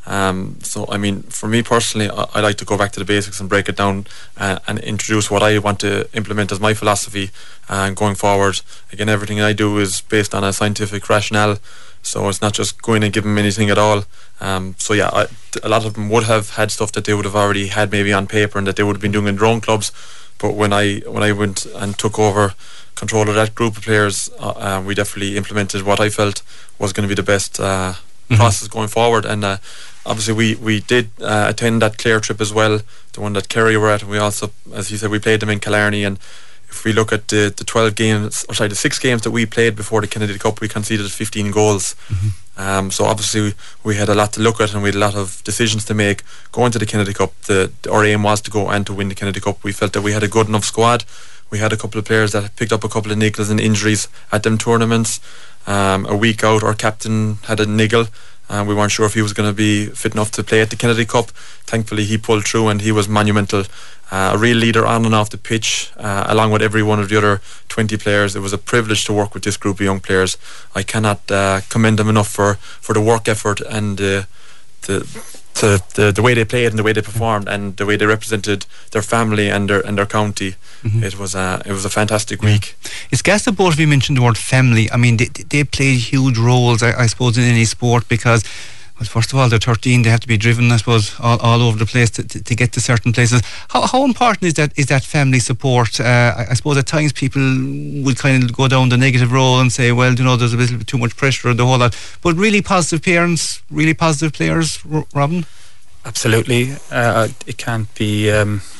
Speaker 5: So I mean, for me personally, I like to go back to the basics and break it down and introduce what I want to implement as my philosophy going forward. Again, everything I do is based on a scientific rationale, so it's not just going and giving them anything at all. So yeah, a lot of them would have had stuff that they would have already had maybe on paper and that they would have been doing in their own clubs. But when I went and took over control of that group of players, we definitely implemented what I felt was going to be the best process going forward. And obviously we did attend that Clare trip as well, the one that Kerry were at, and we also, as you said, we played them in Killarney. And if we look at the 12 games, or sorry, the 6 games that we played before the Kennedy Cup, we conceded 15 goals. So obviously we had a lot to look at, and we had a lot of decisions to make going to the Kennedy Cup. Our aim was to go and to win the Kennedy Cup. We felt that we had a good enough squad. We had a couple of players that picked up a couple of niggles and injuries at them tournaments. A week out, our captain had a niggle, and we weren't sure if he was going to be fit enough to play at the Kennedy Cup. Thankfully he pulled through, and he was monumental. A real leader on and off the pitch, along with every one of the other 20 players. It was a privilege to work with this group of young players. I cannot commend them enough for the work effort and the way they played and the way they performed and the way they represented their family and their county. It was a fantastic week.
Speaker 1: It's gas that both of you mentioned the word family. I mean, they played huge roles, I suppose, in any sport, because, well, first of all, they're 13. They have to be driven, I suppose, all over the place to get to certain places. How important is that family support? I suppose at times people will kind of go down the negative road and say, well, there's a little bit too much pressure and the whole lot. But really positive parents, really positive players, Robin?
Speaker 4: Absolutely. It can't be,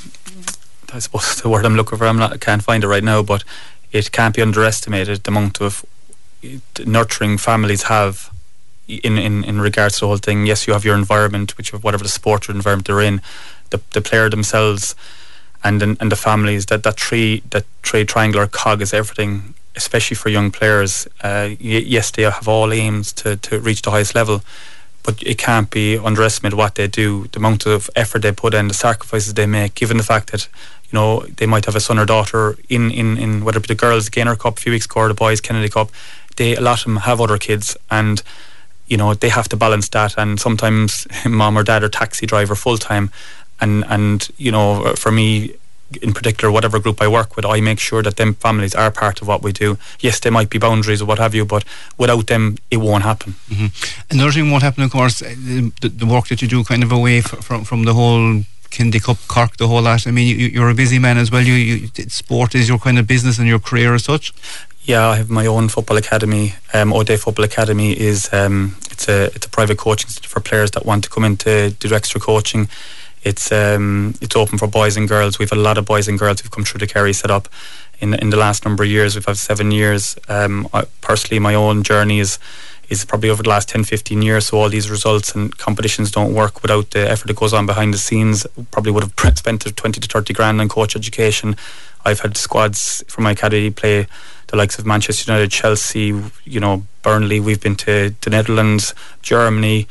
Speaker 4: I suppose the word I'm looking for, I can't find it right now, but it can't be underestimated, the amount of nurturing families have in regards to the whole thing. Yes, you have your environment, which whatever the sport or environment they're in, the player themselves, and the families. That triangular cog is everything, especially for young players. Yes, they have all aims to reach the highest level, but it can't be underestimated what they do, the amount of effort they put in, the sacrifices they make, given the fact that, you know, they might have a son or daughter in whether it be the girls Gaynor Cup a few weeks ago or the boys Kennedy Cup. A lot of them have other kids, and you know, they have to balance that, and sometimes mom or dad are taxi driver full time, and you know, for me in particular, whatever group I work with, I make sure that them families are part of what we do. Yes, there might be boundaries or what have you, but without them it won't happen.
Speaker 1: Another thing won't happen, of course, the work that you do kind of away from the whole Kindy Cup, Cork, the whole lot. I mean, you're a busy man as well. Sport is your kind of business and your career as such.
Speaker 4: Yeah, I have my own football academy. O'Day Football Academy is it's a private coaching for players that want to come in to do extra coaching. It's open for boys and girls. We've had a lot of boys and girls who've come through the Kerry setup in the last number of years. We've had 7 years. Personally, my own journey is probably over the last 10-15 years, so all these results and competitions don't work without the effort that goes on behind the scenes. Probably would have spent 20 to 30 grand on coach education. I've had squads from my academy play the likes of Manchester United, Chelsea, you know, Burnley. We've been to the Netherlands, Germany,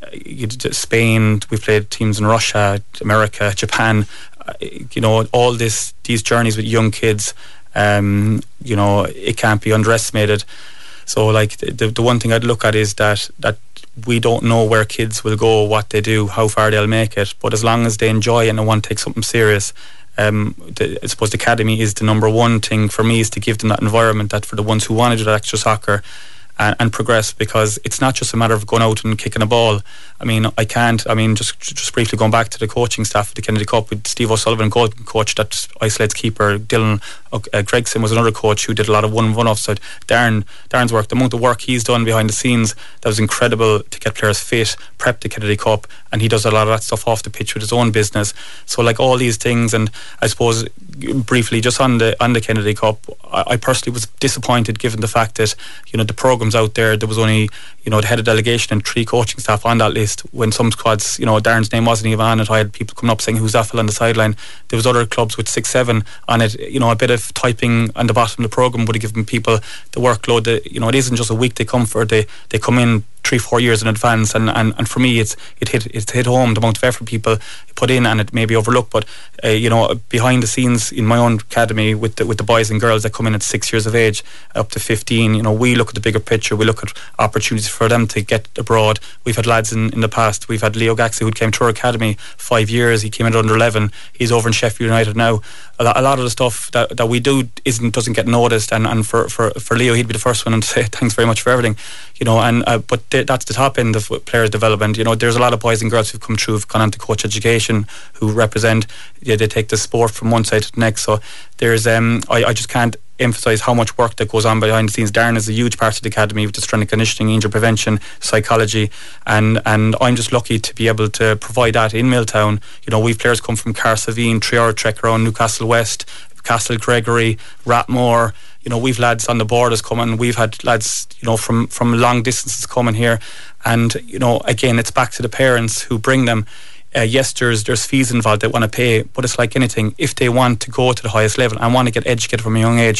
Speaker 4: Spain. We've played teams in Russia, America, Japan. You know, all these journeys with young kids, you know, it can't be underestimated. So like the one thing I'd look at is that we don't know where kids will go, what they do, how far they'll make it, but as long as they enjoy it and want to take something serious, I suppose the academy is the number one thing for me, is to give them that environment, that for the ones who want to do that extra soccer and progress, because it's not just a matter of going out and kicking a ball. Just briefly going back to the coaching staff at the Kennedy Cup with Steve O'Sullivan, coach that isolates keeper. Dylan Gregson was another coach who did a lot of one-off. So Darren's work, the amount of work he's done behind the scenes, that was incredible to get players fit, prep the Kennedy Cup, and he does a lot of that stuff off the pitch with his own business. So like all these things, and I suppose briefly just on the Kennedy Cup, I personally was disappointed given the fact that, you know, the programmes out there was only, you know, the head of delegation and 3 coaching staff on that list, when some squads, you know, Darren's name wasn't even on it. I had people coming up saying, who's that fella on the sideline? There was other clubs with 6-7 on it. You know, a bit of typing on the bottom of the programme would have given people the workload that, you know, it isn't just a week they come for, they come in 3-4 years in advance, and for me it hit home the amount of effort people put in, and it may be overlooked, but you know, behind the scenes in my own academy with the boys and girls that come in at 6 years of age up to 15, you know, we look at the bigger picture. We look at opportunities for them to get abroad. We've had lads in the past. We've had Leo Gaxi, who came to our academy 5 years. He came in at under 11. He's over in Sheffield United now. A lot of the stuff that we do doesn't get noticed, and for Leo, he'd be the first one and say thanks very much for everything, you know. And but that's the top end of players' development. You know, there's a lot of boys and girls who've come through, who've gone on to coach education, who represent. They take the sport from one side to the next. So there's I just can't emphasise how much work that goes on behind the scenes. Darren is a huge part of the academy with the strength and conditioning, injury prevention, psychology, and I'm just lucky to be able to provide that in Milltown. You know, we've players come from Carsavine, 3-hour trek around Newcastle West, Castle Gregory, Rathmore. You know, we've lads on the borders coming. We've had lads, you know, from long distances coming here, and you know, again, it's back to the parents who bring them. Yes, there's fees involved they want to pay, but it's like anything. If they want to go to the highest level and want to get educated from a young age,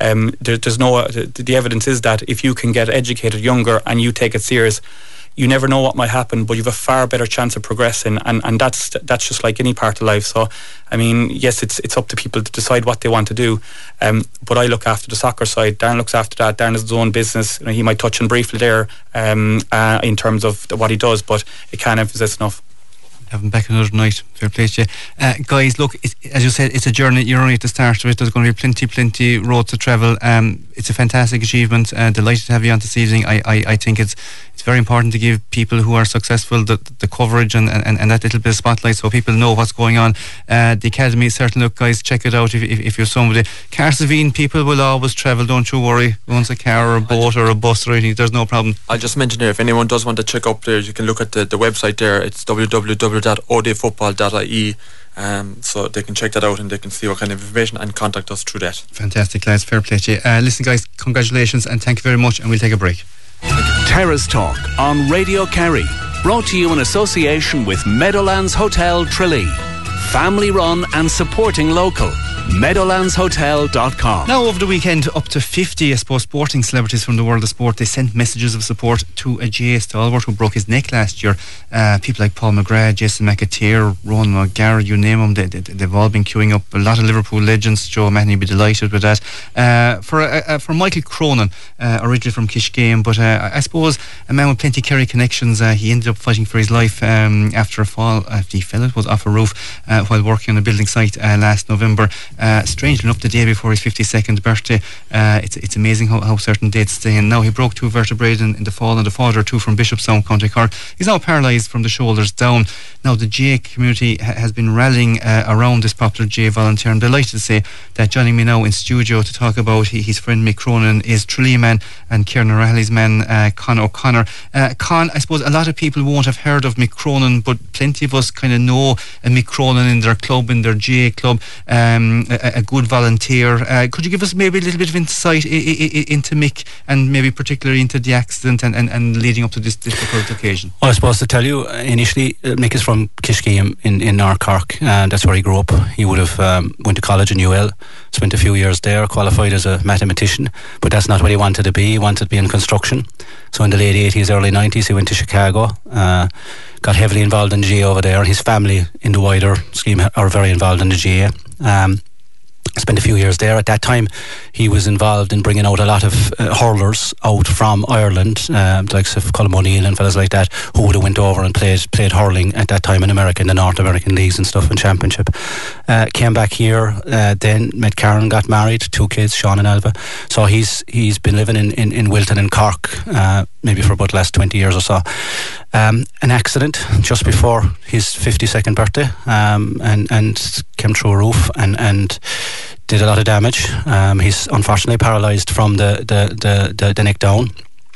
Speaker 4: the evidence is that if you can get educated younger and you take it serious, you never know what might happen, but you have a far better chance of progressing, and that's just like any part of life. So, I mean, yes, it's up to people to decide what they want to do, but I look after the soccer side. Darren looks after that. Darren has his own business. You know, he might touch on briefly there in terms of what he does, but it can't emphasize enough.
Speaker 1: Have him back another night. Fair play to you. Guys, look, as you said, it's a journey. You're only at the start of it. There's going to be plenty road to travel. It's a fantastic achievement. Delighted to have you on this evening. I think it's very important to give people who are successful the coverage and that little bit of spotlight, so people know what's going on. The academy, certainly, look, guys, check it out if you're somebody. Carsavine, people will always travel, don't you worry. Once a car or a boat or a bus or anything, there's no problem.
Speaker 5: I'll just mention here, if anyone does want to check up there, you can look at the website there. It's www.odayfootball.ie. So they can check that out and they can see what kind of information and contact us through that.
Speaker 1: Fantastic, lads. Fair play to you. Listen, guys, congratulations and thank you very much, and we'll take a break.
Speaker 3: Terrace Talk on Radio Kerry. Brought to you in association with Meadowlands Hotel Tralee. Family run and supporting local. Meadowlandshotel.com.
Speaker 1: Now, over the weekend, up to 50, I suppose, sporting celebrities from the world of sport, they sent messages of support to a GA stalwart who broke his neck last year. People like Paul McGrath, Jason McAteer, Ronan O'Gara, you name them, they've all been queuing up. A lot of Liverpool legends. Joe Mahoney will be delighted with that. For Michael Cronin, originally from Kishgame, but I suppose a man with plenty Kerry connections, he ended up fighting for his life after a fall, after he fell, it was off a roof while working on a building site last November. Strangely enough, the day before his 52nd birthday. It's amazing how certain dates stay in. Now, he broke 2 vertebrae in the fall, and the father 2 from Bishopstown, County Cork. He's now paralysed from the shoulders down. Now, the GA community has been rallying around this popular GA volunteer. I'm delighted to say that joining me now in studio to talk about his friend Mick Cronin is Tralee man and Kieran O'Reilly's man, Con O'Connor. Con, I suppose a lot of people won't have heard of Mick Cronin, but plenty of us kind of know a Mick Cronin in their club, in their GA club. A good volunteer. Could you give us maybe a little bit of insight into Mick, and maybe particularly into the accident and leading up to this difficult occasion?
Speaker 7: Well, I suppose to tell you, initially, Mick is from Kishgame in North Cork, and that's where he grew up. He would have went to college in UL, spent a few years there, qualified as a mathematician, but that's not what he wanted to be. He wanted to be in construction. So in the late 80s, early 90s, he went to Chicago, got heavily involved in the GA over there. His family in the wider scheme are very involved in the GA. Spent a few years there. At that time, he was involved in bringing out a lot of hurlers out from Ireland, the likes of Colm O'Neill and fellas like that, who would have went over and played hurling at that time in America, in the North American leagues and stuff, and championship. Came back here, then met Karen, got married, 2 kids, Sean and Alva. So he's been living in Wilton and Cork, maybe for about the last 20 years or so. An accident just before his 52nd birthday, and came through a roof and did a lot of damage. He's unfortunately paralysed from the neck down.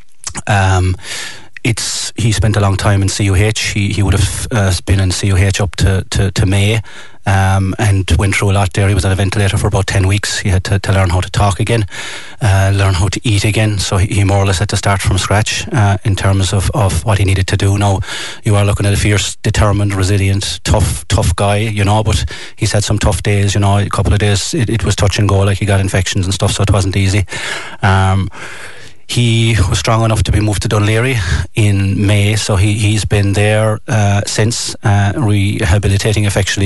Speaker 7: He spent a long time in CUH. He would have been in CUH up to May, and went through a lot there. He was on a ventilator for about 10 weeks. He had to learn how to talk again, learn how to eat again. So he more or less had to start from scratch in terms of what he needed to do. Now, you are looking at a fierce, determined, resilient, tough guy, you know, but he's had some tough days, you know. A couple of days it was touch and go, like he got infections and stuff, so it wasn't easy. He was strong enough to be moved to Dunleary in May, so he's been there since, rehabilitating effectively.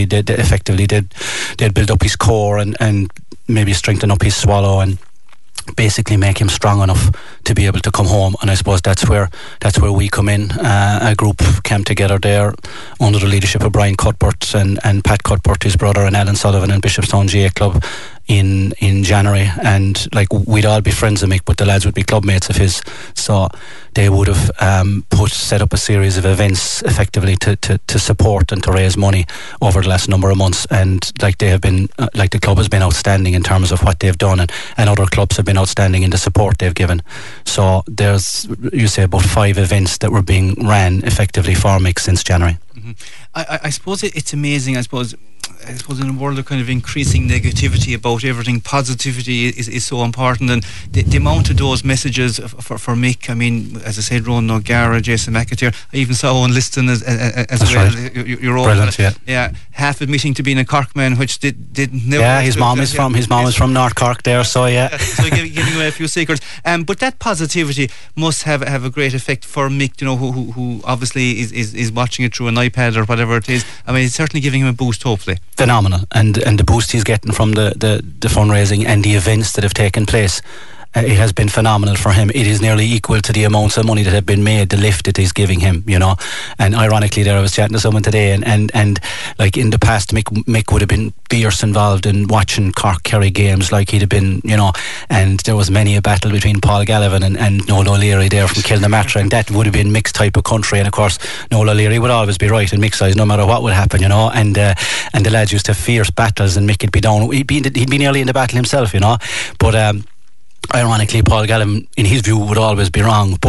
Speaker 7: They'd build up his core and maybe strengthen up his swallow and basically make him strong enough to be able to come home. And I suppose that's where we come in. A group came together there under the leadership of Brian Cuthbert and Pat Cuthbert, his brother, and Alan Sullivan and Bishopstown GA Club in January, and like we'd all be friends of Mick, but the lads would be club mates of his, so they would have set up a series of events effectively to support and to raise money over the last number of months. And like they have been, like the club has been outstanding in terms of what they've done, and other clubs have been outstanding in the support they've given. So there's, you say, about 5 events that were being ran effectively for Mick since January.
Speaker 1: Mm-hmm. I suppose it's amazing. I suppose in a world of kind of increasing negativity about everything, positivity is so important, and the amount of those messages for Mick, I mean, as I said, Ronan O'Gara, Jason McAteer, I even saw one listing as
Speaker 7: That's
Speaker 1: well.
Speaker 7: Right.
Speaker 1: You're
Speaker 7: brilliant,
Speaker 1: yeah, half admitting to being a Cork man, which didn't know.
Speaker 7: Yeah, his mom is from North Cork there, so yeah.
Speaker 1: So giving away a few secrets. But that positivity must have a great effect for Mick, you know, who obviously is watching it through an iPad or whatever it is. I mean, it's certainly giving him a boost, hopefully.
Speaker 7: Phenomenal, and the boost he's getting from the fundraising and the events that have taken place, it has been phenomenal for him. It is nearly equal to the amounts of money that have been made, the lift that he's giving him, you know. And ironically there, I was chatting to someone today, and like in the past, Mick would have been fierce involved in watching Cork Kerry games, like he'd have been, you know, and there was many a battle between Paul Gallivan and Noel O'Leary there from Kilnamatra, and that would have been Mick's type of country. And of course Noel O'Leary would always be right in Mick's eyes, no matter what would happen, you know. And the lads used to have fierce battles, and Mick would be down, he'd be nearly in the battle himself, you know. But ironically, Paul Gallivan, in his view, would always be wrong. But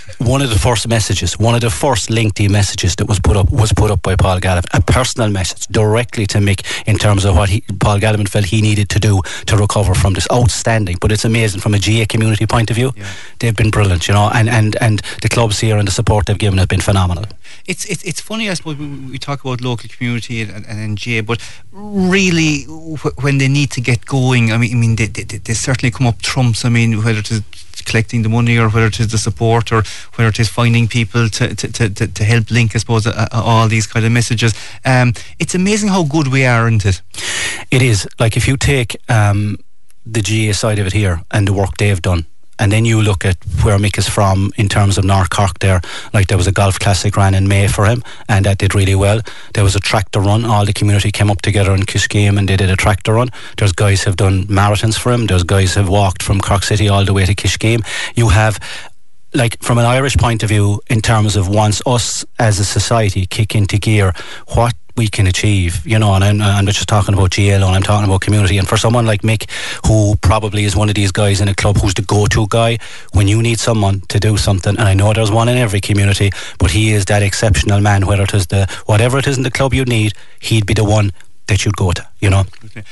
Speaker 7: one of the first LinkedIn messages that was put up by Paul Gallivan, a personal message directly to Mick in terms of what Paul Gallivan felt he needed to do to recover from this. Outstanding. But it's amazing from a GA community point of view. Yeah. They've been brilliant, and the clubs here and the support they've given has been phenomenal.
Speaker 1: It's funny, I suppose, we talk about local community and GA, but really when they need to get going, I mean they certainly come up trumps. I mean, whether it is collecting the money or whether it is the support or whether it is finding people to help link, I suppose, all these kind of messages. It's amazing how good we are, isn't it?
Speaker 7: It is. Like, if you take the GA side of it here and the work they've done, and then you look at where Mick is from in terms of North Cork there, like there was a golf classic ran in May for him, and that did really well. There was a tractor run, all the community came up together in Kishgame and they did a tractor run. There's guys who have done marathons for him, there's guys who have walked from Cork City all the way to Kishgame. You have, like, from an Irish point of view, in terms of once us as a society kick into gear, what we can achieve, and I'm not just talking about GA alone, I'm talking about community. And for someone like Mick, who probably is one of these guys in a club who's the go-to guy when you need someone to do something, and I know there's one in every community, but he is that exceptional man. Whether it is whatever it is in the club you need, he'd be the one that you'd go to,
Speaker 1: Okay.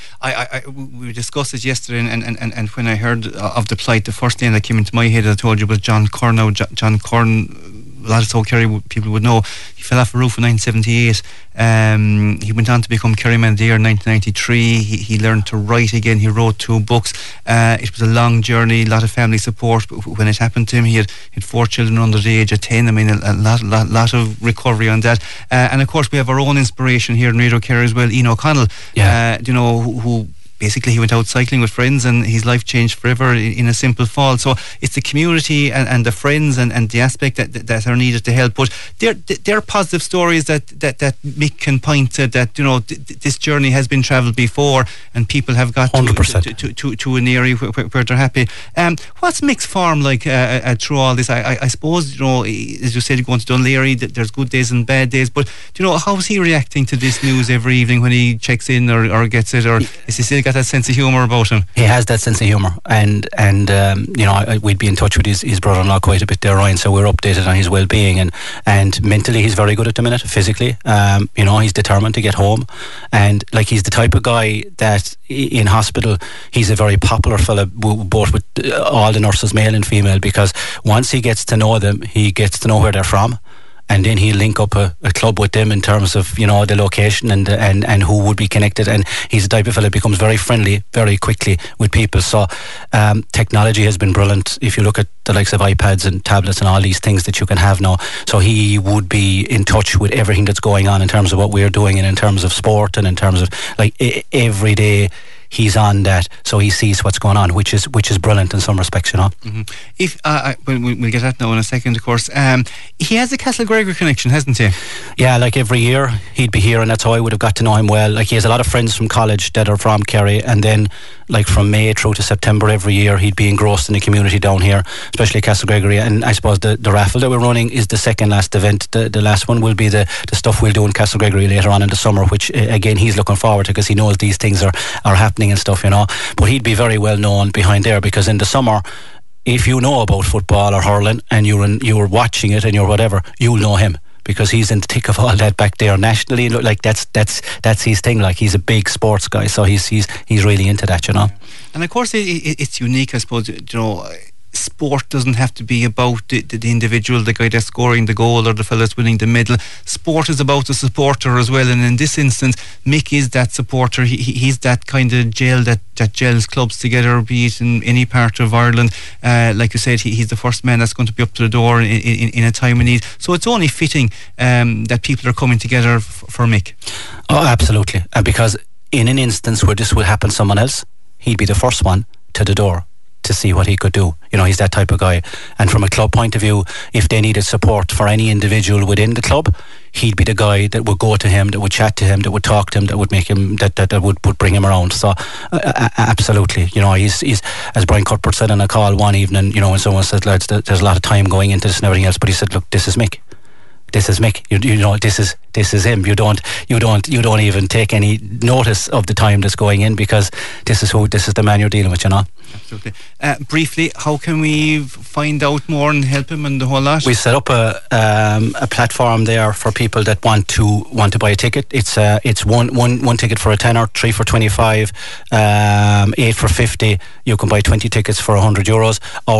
Speaker 1: We discussed it yesterday, and when I heard of the plight, the first name that came into my head, I told you, was John Curran. Now, John Curran, a lot of South Kerry people would know, he fell off a roof in 1978. He went on to become Kerry Man of the Year in 1993. He learned to write again. He wrote 2 books. It was a long journey, a lot of family support. But when it happened to him, he had 4 children under the age of 10. I mean, a lot of recovery on that. And of course, we have our own inspiration here in Radio Kerry as well, Ian O'Connell. Yeah. Who basically he went out cycling with friends and his life changed forever in a simple fall. So it's the community and the friends and the aspect that are needed to help. But they're positive stories that Mick can point to, that this journey has been travelled before and people have got 100% to an area where they're happy. What's Mick's form like through all this? I suppose, as you said, you're going to Dunleary, there's good days and bad days, but how's he reacting to this news every evening when he checks in or gets it, or is he still got that sense of humour about him? He
Speaker 7: has that sense of humour, and we'd be in touch with his brother-in-law quite a bit there, Ryan, so we're updated on his well-being, and mentally he's very good at the minute. Physically, he's determined to get home, and like, he's the type of guy that in hospital he's a very popular fella, both with all the nurses, male and female, because once he gets to know them, he gets to know where they're from, and then he'll link up a club with them in terms of the location and who would be connected. And he's the type of fellow that becomes very friendly very quickly with people. So technology has been brilliant. If you look at the likes of iPads and tablets and all these things that you can have now, so he would be in touch with everything that's going on in terms of what we're doing and in terms of sport and in terms of, like, every day he's on that, so he sees what's going on, which is brilliant in some respects,
Speaker 1: Mm-hmm. If we'll get that now in a second, of course. He has a Castlegregory connection, hasn't he?
Speaker 7: Yeah, like every year he'd be here, and that's how I would have got to know him well. Like, he has a lot of friends from college that are from Kerry, and then like from May through to September every year he'd be engrossed in the community down here, especially Castlegregory. And I suppose the raffle that we're running is the second last event. The last one will be the stuff we'll do in Castlegregory later on in the summer, which again he's looking forward to, because he knows these things are happening and stuff, but he'd be very well known behind there, because in the summer, if you know about football or hurling and you're watching it and you're whatever, you'll know him, because he's in the thick of all that back there nationally. Like, that's his thing. Like, he's a big sports guy, so he's really into that,
Speaker 1: And of course it's unique, I suppose, sport doesn't have to be about the individual, the guy that's scoring the goal or the fella that's winning the medal. Sport is about the supporter as well, and in this instance Mick is that supporter. He's that kind of gel that gels clubs together, be it in any part of Ireland. Like you said, he's the first man that's going to be up to the door in a time of need, so it's only fitting that people are coming together for Mick.
Speaker 7: Oh, absolutely. Because in an instance where this would happen to someone else, he'd be the first one to the door to see what he could do. He's that type of guy. And from a club point of view, if they needed support for any individual within the club, he'd be the guy that would go to him, that would chat to him, that would talk to him, that would make him, that would bring him around. So absolutely, he's as Brian Cuthbert said on a call one evening, when someone said, lads, there's a lot of time going into this and everything else, but he said, look, this is Mick. This is Mick. this is him. You don't even take any notice of the time that's going in, because this is the man you're dealing with, you know.
Speaker 1: Absolutely. Briefly, how can we find out more and help him and the whole lot?
Speaker 7: We set up a platform there for people that want to buy a ticket. It's one ticket for a tenner, 3 for 25, 8 for 50. You can buy 20 tickets for €100.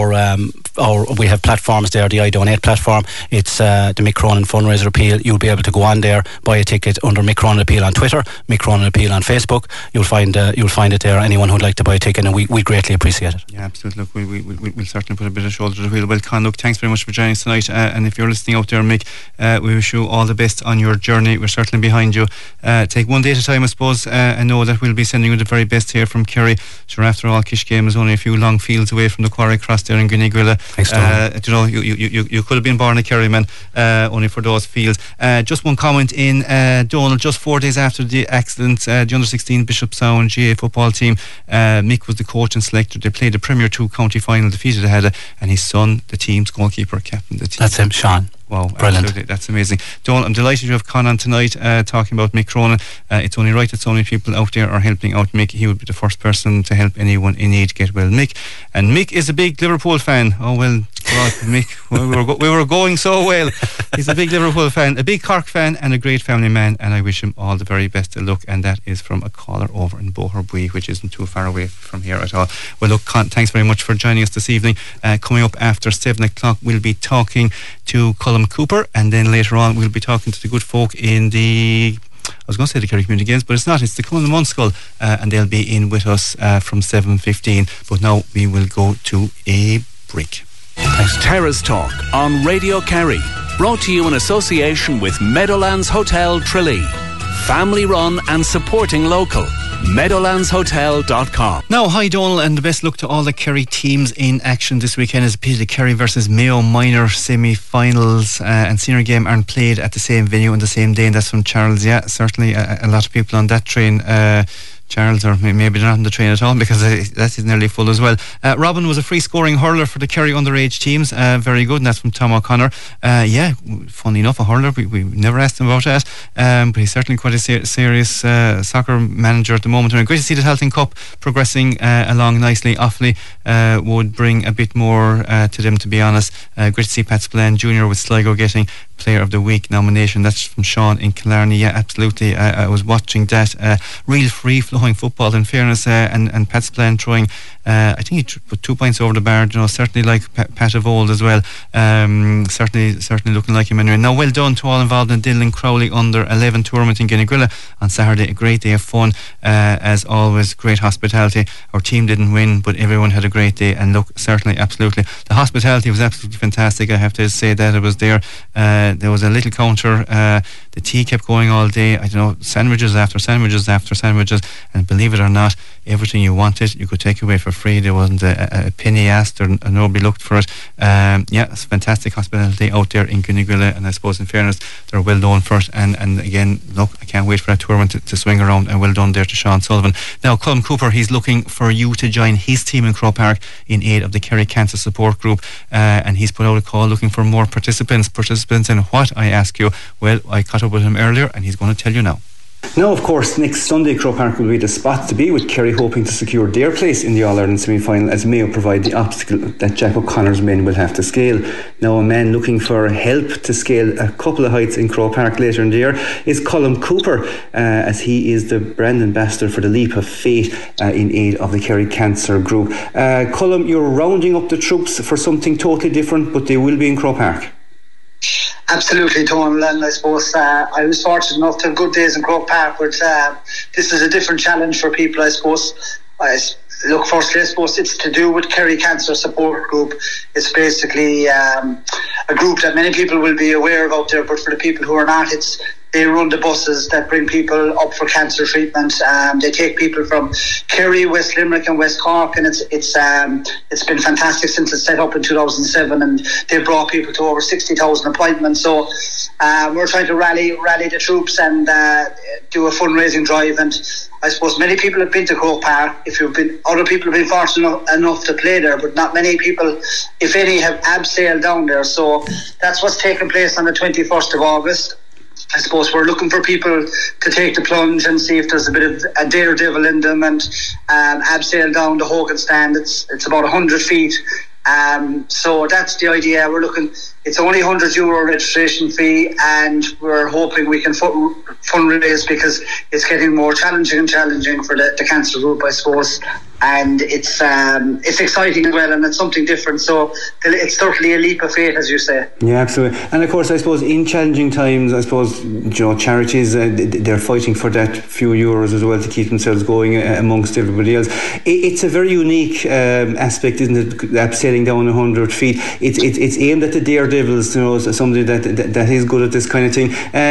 Speaker 7: Or we have platforms there. The I Donate platform. It's the Mick Cronin fundraiser appeal. You'll be able to go on there, buy a ticket under Mick Cronin appeal on Twitter, Mick Cronin appeal on Facebook. You'll find it there. Anyone who'd like to buy a ticket, and we greatly appreciate it.
Speaker 1: Yeah, absolutely. Look, we'll certainly put a bit of shoulder to the wheel. Well, Con, look, thanks very much for joining us tonight. And if you're listening out there, Mick, we wish you all the best on your journey. We're certainly behind you. Take one day at a time, I suppose. I know that we'll be sending you the very best here from Kerry. Sure, after all, Kishgame is only a few long fields away from the quarry cross there in Guinea-Gwilla.
Speaker 7: Thanks,
Speaker 1: you know, you could have been born a Kerry man, only for those fields. Just one comment in Donald. Just 4 days after the accident, the under-16 Bishop Sound GA football team, Mick was the coach and selector. They played the Premier 2 county final, defeated Ahead, and his son, the team's goalkeeper, captain the team.
Speaker 7: That's him, Sean.
Speaker 1: Wow,
Speaker 7: brilliant.
Speaker 1: Absolutely, that's amazing. Donald, I'm delighted you have Con on tonight talking about Mick Cronin. It's only right that so many people out there are helping out Mick. He would be the first person to help anyone in need get well, Mick. And Mick is a big Liverpool fan. Oh, well, God, Mick, we were going so well. He's a big Liverpool fan, a big Cork fan, and a great family man, and I wish him all the very best of luck. And that is from a caller over in Boherbue, which isn't too far away from here at all. Well, look, Con, thanks very much for joining us this evening. Coming up after 7 o'clock, we'll be talking to Colm Cooper, and then later on we'll be talking to the good folk in the, I was going to say the Kerry Community Games, but it's not, it's the Cullen Munskull, and they'll be in with us from 7:15. But now we will go to a break.
Speaker 3: Terrace Talk on Radio Kerry, brought to you in association with Meadowlands Hotel Tralee. Family run and supporting local. Meadowlandshotel.com.
Speaker 1: Now, hi Donald, and the best luck to all the Kerry teams in action this weekend. As the Kerry versus Mayo minor semi-finals and senior game aren't played at the same venue on the same day, and that's from Charles. Yeah, certainly a lot of people on that train. Charles, or maybe not on the train at all, because that is nearly full as well. Robin was a free scoring hurler for the Kerry underage teams, very good, and that's from Tom O'Connor. Yeah, funny enough, a hurler, we never asked him about that, but he's certainly quite a serious soccer manager at the moment. And great to see the Halton Cup progressing along nicely. Offaly would bring a bit more to them, to be honest. Great to see Pat Spillane Jr. with Sligo getting Player of the Week nomination. That's from Sean in Killarney. Yeah, absolutely. I was watching that. Real free-flowing football, in fairness, and Pat Spillane throwing, I think he put 2 points over the bar, you know, certainly like Pat of old as well. Certainly looking like him anyway. Now, well done to all involved in Dillon Crowley under 11 tournament in Guinea-Gwilla on Saturday. A great day of fun, as always, great hospitality. Our team didn't win, but everyone had a great day, and look, certainly, absolutely, the hospitality was absolutely fantastic. I have to say that. It was there. There was a little counter. The tea kept going all day. I don't know, sandwiches after sandwiches after sandwiches, and believe it or not, everything you wanted you could take away for free. There wasn't a penny asked, or nobody looked for it. Yeah, it's fantastic hospitality out there in Guinea-Gwilla, and I suppose in fairness they're well known for it, and again, look, I can't wait for that tournament to swing around, and well done there to Sean Sullivan. Now, Colm Cooper, he's looking for you to join his team in Croke Park in aid of the Kerry Cancer Support Group, and he's put out a call looking for more participants in what, I ask you? Well, I caught up with him earlier, and he's going to tell you now.
Speaker 8: Now, of course, next Sunday, Croke Park will be the spot to be, with Kerry hoping to secure their place in the All-Ireland semi-final, as Mayo provide the obstacle that Jack O'Connor's men will have to scale. Now, a man looking for help to scale a couple of heights in Croke Park later in the year is Colm Cooper, as he is the brand ambassador for the Leap of Faith in aid of the Kerry Cancer Group. Colm, you're rounding up the troops for something totally different, but they will be in Croke Park.
Speaker 9: Absolutely, Donald, and I suppose I was fortunate enough to have good days in Croke Park, but this is a different challenge for people, I suppose. Look, firstly, I suppose it's to do with Kerry Cancer Support Group. It's basically a group that many people will be aware of out there, but for the people who are not, they run the buses that bring people up for cancer treatment. They take people from Kerry, West Limerick and West Cork, and it's been fantastic since it set up in 2007, and they brought people to over 60,000 appointments. So we're trying to rally the troops and do a fundraising drive. And I suppose many people have been to Croke Park. Other people have been fortunate enough to play there, but not many people, if any, have abseiled down there. So that's what's taking place on the 21st of August. I suppose we're looking for people to take the plunge and see if there's a bit of a daredevil in them, and abseil down the Hogan stand. It's about 100 feet. So that's the idea. We're looking, it's only €100 registration fee, and we're hoping we can fundraise, because it's getting more challenging and challenging for the cancer group, I suppose. And it's exciting as well, and it's something different. So it's certainly a leap of faith, as you say.
Speaker 8: Yeah, absolutely. And of course, I suppose in challenging times, I suppose, charities, they're fighting for that few euros as well to keep themselves going amongst everybody else. It's a very unique aspect, isn't it? Abseiling down 100 feet. It's aimed at the daredevils, somebody that is good at this kind of thing.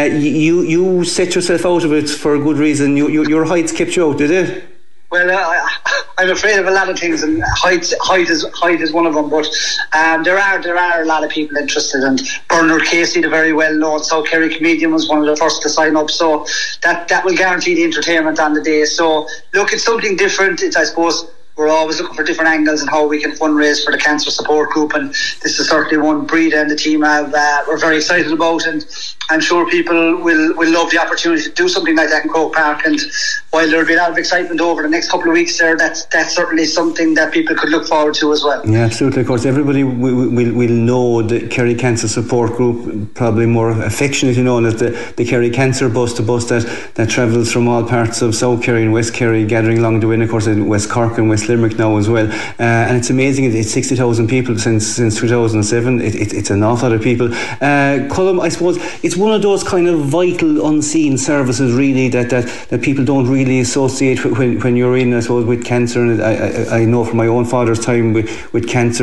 Speaker 8: You set yourself out of it for a good reason. Your heights kept you out, did it?
Speaker 9: Well, I'm afraid of a lot of things, and height is one of them. But there are a lot of people interested, and Bernard Casey, the very well known South Kerry comedian, was one of the first to sign up. So that will guarantee the entertainment on the day. So look, it's something different. I suppose we're always looking for different angles and how we can fundraise for the cancer support group, and this is certainly one Breda and the team we're very excited about, and I'm sure people will love the opportunity to do something like that in Croke Park. And while there'll be a lot of excitement over the next couple of weeks there, that's certainly something that people could look forward to as well.
Speaker 8: Yeah, absolutely. Of course, everybody will know the Kerry Cancer Support Group, probably more affectionately known as the Kerry Cancer Bus, the bus that travels from all parts of South Kerry and West Kerry, gathering along the way, and of course in West Cork and West Limerick now as well. And it's amazing. It's 60,000 people since 2007. It's an awful lot of people. Colm, I suppose it's one of those kind of vital unseen services really that people don't really associate when you're in, I suppose, with cancer. And I know from my own father's time with cancer,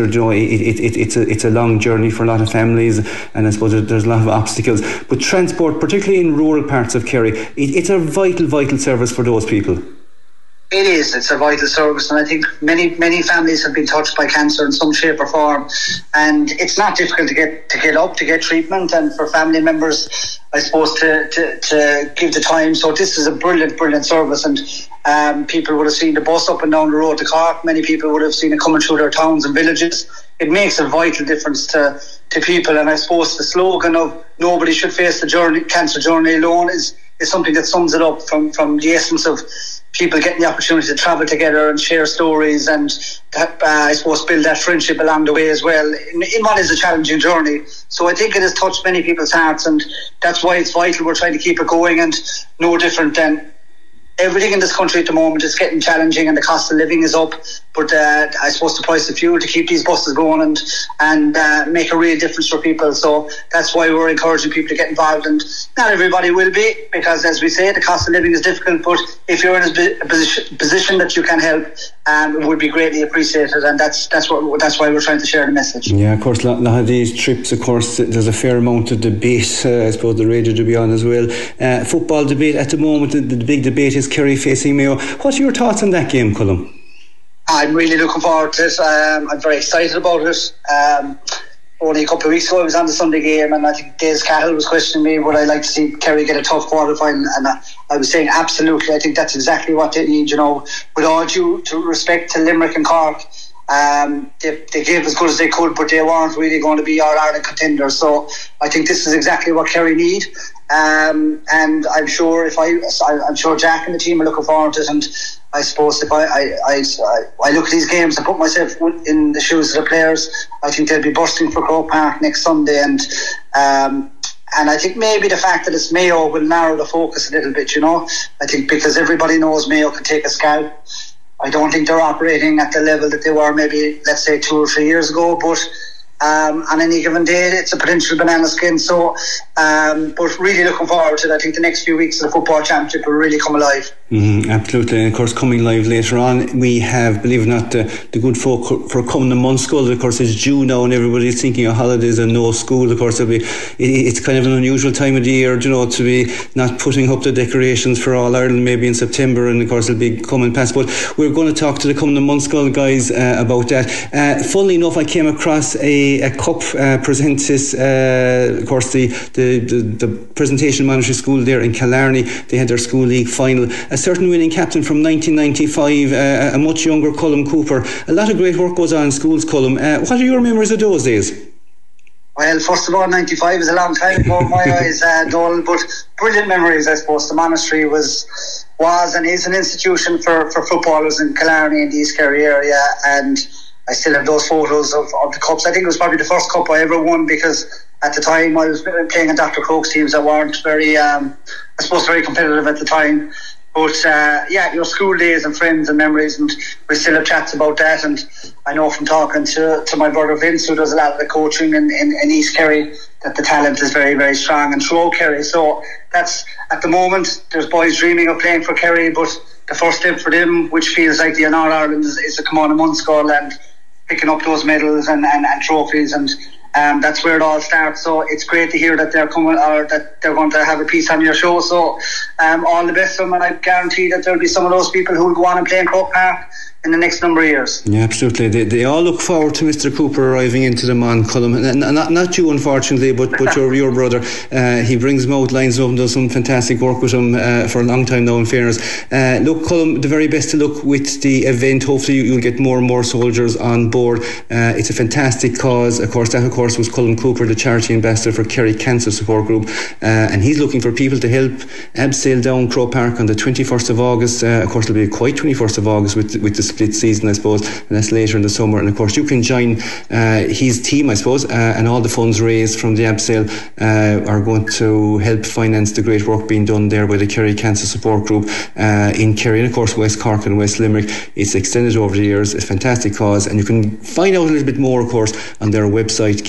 Speaker 8: it's a long journey for a lot of families, and I suppose there's a lot of obstacles. But transport, particularly in rural parts of Kerry, it's a vital service for those people.
Speaker 9: It is. It's a vital service, and I think many families have been touched by cancer in some shape or form, and it's not difficult to get treatment, and for family members, I suppose, to give the time. So this is a brilliant service, and people would have seen the bus up and down the road to Cork. Many people would have seen it coming through their towns and villages. It makes a vital difference to people, and I suppose the slogan of "Nobody should face the cancer journey alone" is something that sums it up from the essence of people getting the opportunity to travel together and share stories, and I suppose build that friendship along the way as well in what is a challenging journey. So I think it has touched many people's hearts, and that's why it's vital. We're trying to keep it going, and no different than everything in this country at the moment is getting challenging, and the cost of living is up. But I suppose the price of fuel to keep these buses going and make a real difference for people. So that's why we're encouraging people to get involved. And not everybody will be, because as we say, the cost of living is difficult. But if you're in a position that you can help, it would be greatly appreciated. And that's why we're trying to share the message.
Speaker 8: Yeah, of course, a lot of these trips, of course, there's a fair amount of debate. I suppose the radio to be on as well. Football debate at the moment. The big debate is Kerry facing Mayo. What are your thoughts on that game, Colm?
Speaker 9: I'm really looking forward to it. I'm very excited about it. Only a couple of weeks ago I was on the Sunday game, and I think Des Cahill was questioning me, would I like to see Kerry get a tough quarter-final, and I was saying absolutely. I think that's exactly what they need, with all due to respect to Limerick and Cork. They gave as good as they could, but they weren't really going to be our Ireland contenders. So I think this is exactly what Kerry need, and I'm sure I'm sure Jack and the team are looking forward to it. And I suppose if I look at these games and put myself in the shoes of the players, I think they'll be bursting for Croke Park next Sunday, and I think maybe the fact that it's Mayo will narrow the focus a little bit. I think because everybody knows Mayo can take a scalp. I don't think they're operating at the level that they were maybe, let's say, 2 or 3 years ago, but on any given day it's a potential banana skin. So but really looking forward to it. I think the next few weeks of the football championship will really come alive.
Speaker 8: Absolutely. And of course, coming live later on, we have, believe it or not, the good folk for coming the month school. Of course, it's June now, and everybody's thinking of holidays and no school. Of course, it's kind of an unusual time of the year, to be not putting up the decorations for All Ireland maybe in September, and of course it'll be coming past. But we're going to talk to the coming the month school guys about that. Funnily enough, I came across a cup presents of course the Presentation Monetary School there in Killarney. They had their school league final. A certain winning captain from 1995, a much younger Colm Cooper. A lot of great work goes on in schools, Colm. What are your memories of those days?
Speaker 9: Well, first of all, 95 is a long time ago in my eyes, dull, but brilliant memories, I suppose. The monastery was and is an institution for footballers in Killarney and the East Kerry area, and I still have those photos of the cups. I think it was probably the first cup I ever won, because at the time I was playing in Dr. Croke's teams that weren't very competitive at the time. But your school days and friends and memories, and we still have chats about that. And I know from talking to my brother Vince, who does a lot of the coaching in East Kerry, that the talent is very, very strong and throughout Kerry. So that's, at the moment, there's boys dreaming of playing for Kerry, but the first step for them, which feels like the All-Ireland, is to come on a Munster and picking up those medals and trophies, and that's where it all starts. So it's great to hear that they're coming, or that they're going to have a piece on your show. So all the best to them, and I guarantee that there'll be some of those people who will go on and play in Croke Park in the next number of years.
Speaker 8: Yeah, absolutely. They all look forward to Mr. Cooper arriving into them on Colm. Not you, unfortunately, but your brother. He brings them out, lines up, and does some fantastic work with them for a long time now, in fairness. Look, Colm, the very best of luck with the event. Hopefully you'll get more and more soldiers on board. It's a fantastic cause. Of course, was Colm Cooper, the charity ambassador for Kerry Cancer Support Group, and he's looking for people to help abseil down Croke Park on the 21st of August. Of course, it'll be a quiet 21st of August with the split season, I suppose, and that's later in the summer. And of course you can join his team, I suppose, and all the funds raised from the abseil are going to help finance the great work being done there by the Kerry Cancer Support Group in Kerry, and of course West Cork and West Limerick. It's extended over the years. It's a fantastic cause, and you can find out a little bit more, of course, on their website,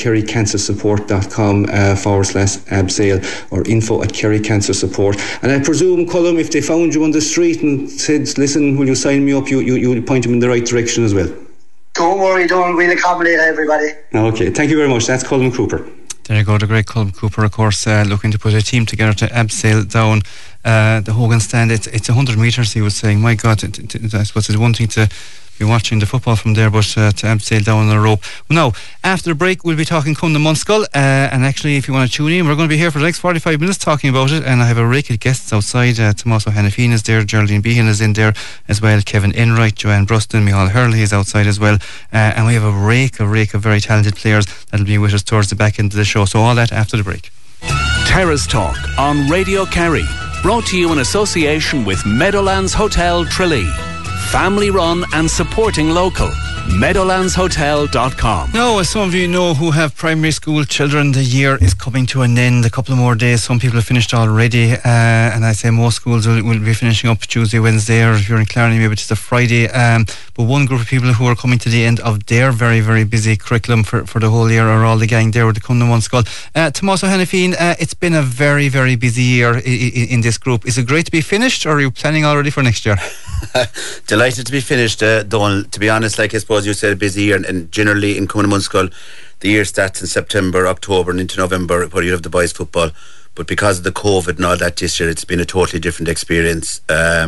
Speaker 8: kerrycancersupport.com/abseil, or info@kerrycancersupport. And I presume, Colm, if they found you on the street and said, listen, will you sign me up, you point them in the right direction as well.
Speaker 9: Don't worry, we'll accommodate everybody.
Speaker 8: Okay, thank you very much. That's Colm Cooper.
Speaker 1: There you go, the great Colm Cooper, of course, looking to put a team together to abseil down the Hogan Stand. It's 100 metres, he was saying. My God, I suppose it's one thing to be watching the football from there, but to abseil down on a rope. Now, after the break, we'll be talking Come the Munskull, and actually, if you want to tune in, we're going to be here for the next 45 minutes talking about it, and I have a rake of guests outside. Tommaso Hanafin is there, Geraldine Behan is in there as well, Kevin Enright, Joanne Bruston, Michal Hurley is outside as well, and we have a rake of very talented players that'll be with us towards the back end of the show. So all that after the break.
Speaker 3: Terrace Talk on Radio Kerry, brought to you in association with Meadowlands Hotel Tralee. Family run and supporting local. Meadowlandshotel.com.
Speaker 1: Now, as some of you know who have primary school children, the year is coming to an end. A couple of more days. Some people have finished already, and I say most schools will be finishing up Tuesday, Wednesday, or if you're in Killarney, maybe it's the Friday. But one group of people who are coming to the end of their very, very busy curriculum for the whole year are all the gang there with the Come the Munskull. Tommaso Hanafin, it's been a very, very busy year in this group. Is it great to be finished, or are you planning already for next year?
Speaker 10: Delighted to be finished, Donal. To be honest, like I suppose you said, a busy year, and generally in Come the Munskull, the year starts in September, October and into November, where you have the boys' football. But because of the COVID and all that this year, it's been a totally different experience.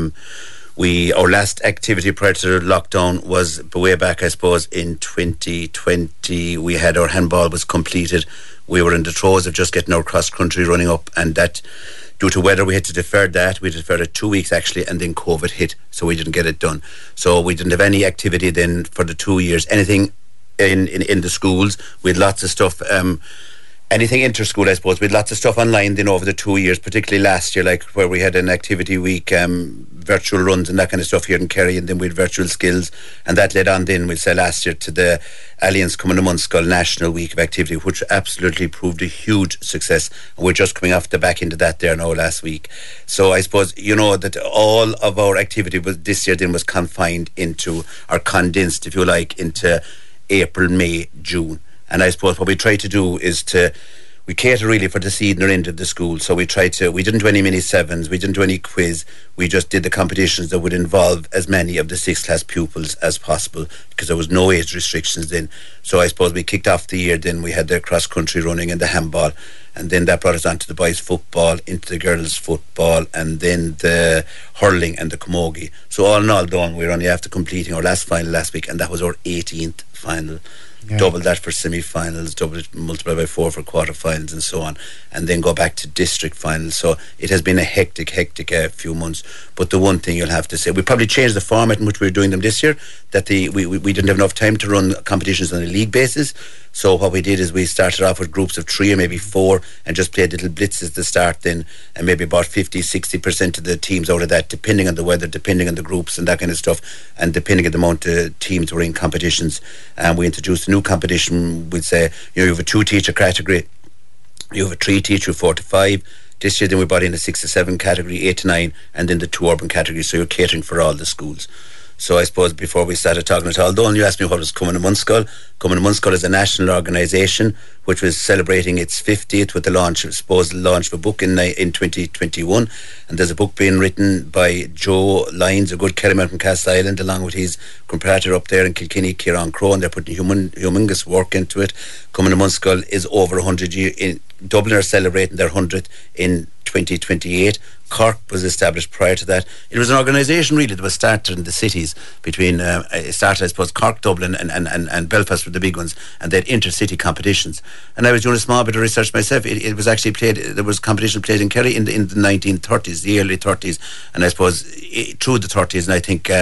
Speaker 10: Our last activity prior to the lockdown was way back, I suppose, in 2020. We had our handball was completed. We were in the throes of just getting our cross-country running up, and that, due to weather, we had to defer that. We deferred it 2 weeks actually, and then COVID hit, so we didn't get it done. So we didn't have any activity then for the 2 years. Anything in the schools. We had lots of stuff, anything inter-school, I suppose. We had lots of stuff online then over the 2 years, particularly last year, like where we had an activity week, virtual runs and that kind of stuff here in Kerry, and then we had virtual skills, and that led on then, we'll say, last year to the Alliance Come the Munskull National Week of Activity, which absolutely proved a huge success, and we're just coming off the back into that there now last week. So I suppose, you know, that all of our activity was this year then was confined into, or condensed, if you like, into April, May, June. And I suppose what we try to do is we cater really for the season or end of the school. So we didn't do any mini sevens, we didn't do any quiz, we just did the competitions that would involve as many of the 6th class pupils as possible, because there was no age restrictions then. So I suppose we kicked off the year, then we had the cross country running and the handball, and then that brought us on to the boys football, into the girls football, and then the hurling and the camogie. So all in all done, we're only after completing our last final last week, and that was our 18th final double that for semi-finals, double it, multiply by 4 for quarter-finals and so on, and then go back to district finals. So it has been a hectic few months. But the one thing you'll have to say, we probably changed the format in which we were doing them this year, that we didn't have enough time to run competitions on a league basis. So what we did is we started off with groups of 3 or maybe 4 and just played little blitzes to start then, and maybe about 50-60% of the teams out of that, depending on the weather, depending on the groups and that kind of stuff, and depending on the amount of teams were in competitions. And we introduced a new competition. We'd say, you have a 2-teacher category, you have a 3-teacher, 4 to 5. This year then we brought in a 6 to 7 category, 8 to 9, and then the 2 urban categories, so you're catering for all the schools. So I suppose before we started talking at all, Donal, you asked me what was Cumann na Munscoil. Cumann na Munscoil is a national organisation which was celebrating its 50th with the supposed launch of a book in 2021. And there's a book being written by Joe Lyons, a good Kerryman from Castleisland, along with his comparator up there in Kilkenny, Kieran Crowe, and they're putting humongous work into it. Cumann na Munscoil is over 100 years. In Dublin are celebrating their 100th in 2028. Cork was established prior to that. It was an organisation really that was started in the cities between, it started I suppose Cork, Dublin and Belfast were the big ones, and they had inter-city competitions. And I was doing a small bit of research myself. It was actually played, there was competition played in Kerry in the 1930s, the early 30s, and I suppose through the 30s, and I think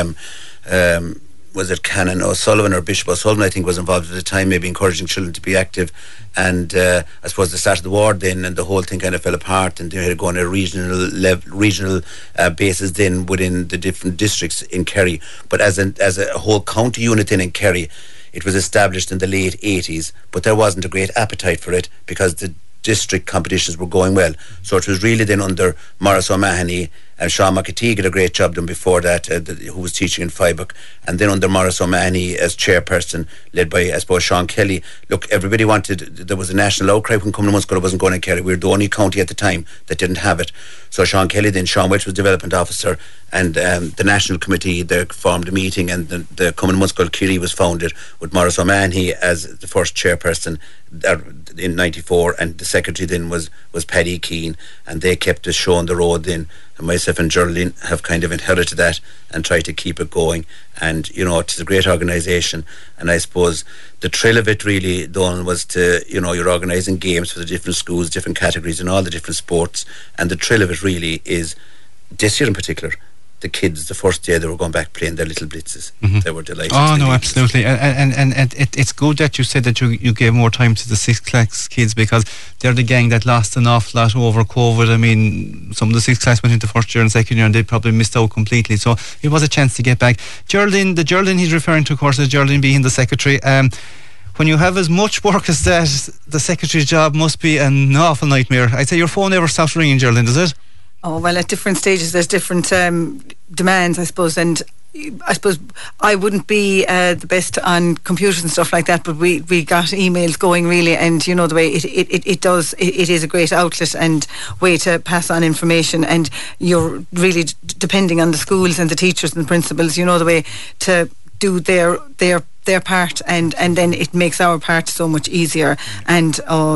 Speaker 10: was it Canon O'Sullivan or Bishop O'Sullivan I think was involved at the time, maybe encouraging children to be active. And I suppose the start of the war then, and the whole thing kind of fell apart, and they had to go on a regional basis then within the different districts in Kerry. But as a whole county unit then in Kerry, it was established in the late 80s, but there wasn't a great appetite for it because the district competitions were going well. So it was really then under Maurice O'Mahony, and Sean McAtee did a great job done before that, who was teaching in Fibeck, and then under Maurice O'Mahony as chairperson, led by I suppose Sean Kelly. Look, everybody wanted, there was a national outcry when Cumann na Munscoil wasn't going to Kerry. We were the only county at the time that didn't have it. So Sean Kelly, then Sean Welch was development officer, and the national committee they formed a meeting, and the Cumann na Munscoil Kerry was founded with Maurice O'Mahony as the first chairperson in 94, and the secretary then was Paddy Keane, and they kept us show on the road then, and myself and Geraldine have kind of inherited that and tried to keep it going. And you know, it's a great organisation, and I suppose the thrill of it really, Donal, was to, you know, you're organising games for the different schools, different categories and all the different sports, and the thrill of it really is, this year in particular, the kids, the first day they were going back playing their little blitzes. Mm-hmm. They were delighted.
Speaker 1: Oh no, absolutely. And it's good that you said that you gave more time to the 6th class kids, because they're the gang that lost an awful lot over COVID. I mean, some of the 6th class went into first year and second year and they probably missed out completely. So it was a chance to get back. Geraldine, the Geraldine he's referring to, of course, is Geraldine being the secretary. When you have as much work as that, the secretary's job must be an awful nightmare. I'd say your phone never stops ringing, Geraldine, does it?
Speaker 11: Oh, well, at different stages there's different demands, I suppose, and I suppose I wouldn't be the best on computers and stuff like that, but we got emails going really, and you know the way it is a great outlet and way to pass on information, and you're really depending on the schools and the teachers and the principals, you know the way to do their part, and then it makes our part so much easier and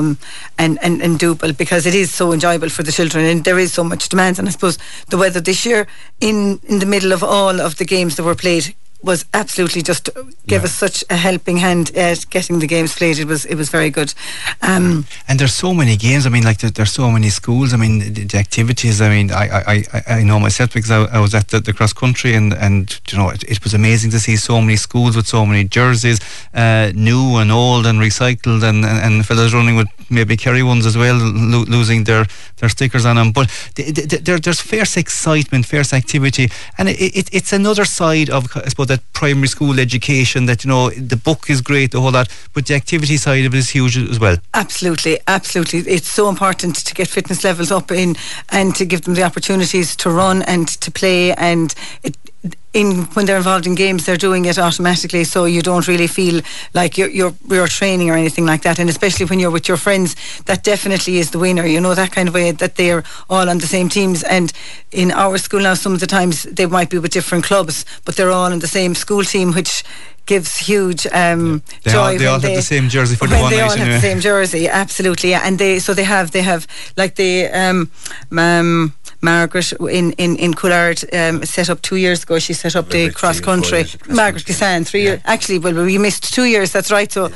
Speaker 11: doable, because it is so enjoyable for the children, and there is so much demands. And I suppose the weather this year, in the middle of all of the games that were played, was absolutely just gave us such a helping hand at getting the games played. It was very good.
Speaker 1: And there's so many games. I mean, like there's so many schools. I mean, the activities. I mean, I know myself because I was at the cross country, and you know, it was amazing to see so many schools with so many jerseys, new and old and recycled, and fellas running with maybe Kerry ones as well, losing their stickers on them. But there's fierce excitement, fierce activity, and it's another side of, I suppose, that primary school education, that, you know, the book is great, the whole lot, but the activity side of it is huge as well.
Speaker 11: Absolutely. It's so important to get fitness levels up in, and to give them the opportunities to run and to play, and when they're involved in games, they're doing it automatically, so you don't really feel like you're training or anything like that. And especially when you're with your friends, that definitely is the winner, you know, that kind of way, that they're all on the same teams. And in our school now, some of the times they might be with different clubs, but they're all on the same school team, which gives huge joy.
Speaker 1: They all have the same jersey for the one night. They all have
Speaker 11: the same jersey, absolutely. Yeah. And they have like the Margaret in Coolard set up 2 years ago. She set up the cross country. Margaret Kisan, 3 years. Actually, well, we missed 2 years. That's right. So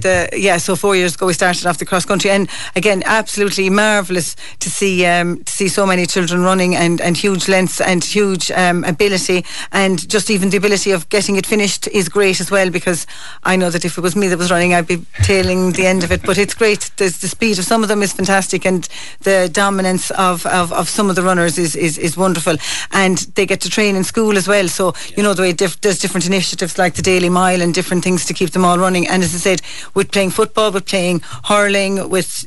Speaker 11: so 4 years ago we started off the cross country, and again, absolutely marvellous to see so many children running and huge lengths and huge ability, and just even the ability of getting it finished is great as well, because I know that if it was me that was running, I'd be tailing the end of it. But it's great. The speed of some of them is fantastic, and the dominance of some of the runners is wonderful, and they get to train in school as well. So you know, the way there's different initiatives like the Daily Mile and different things to keep them all running. And as I said, with playing football, with playing hurling, with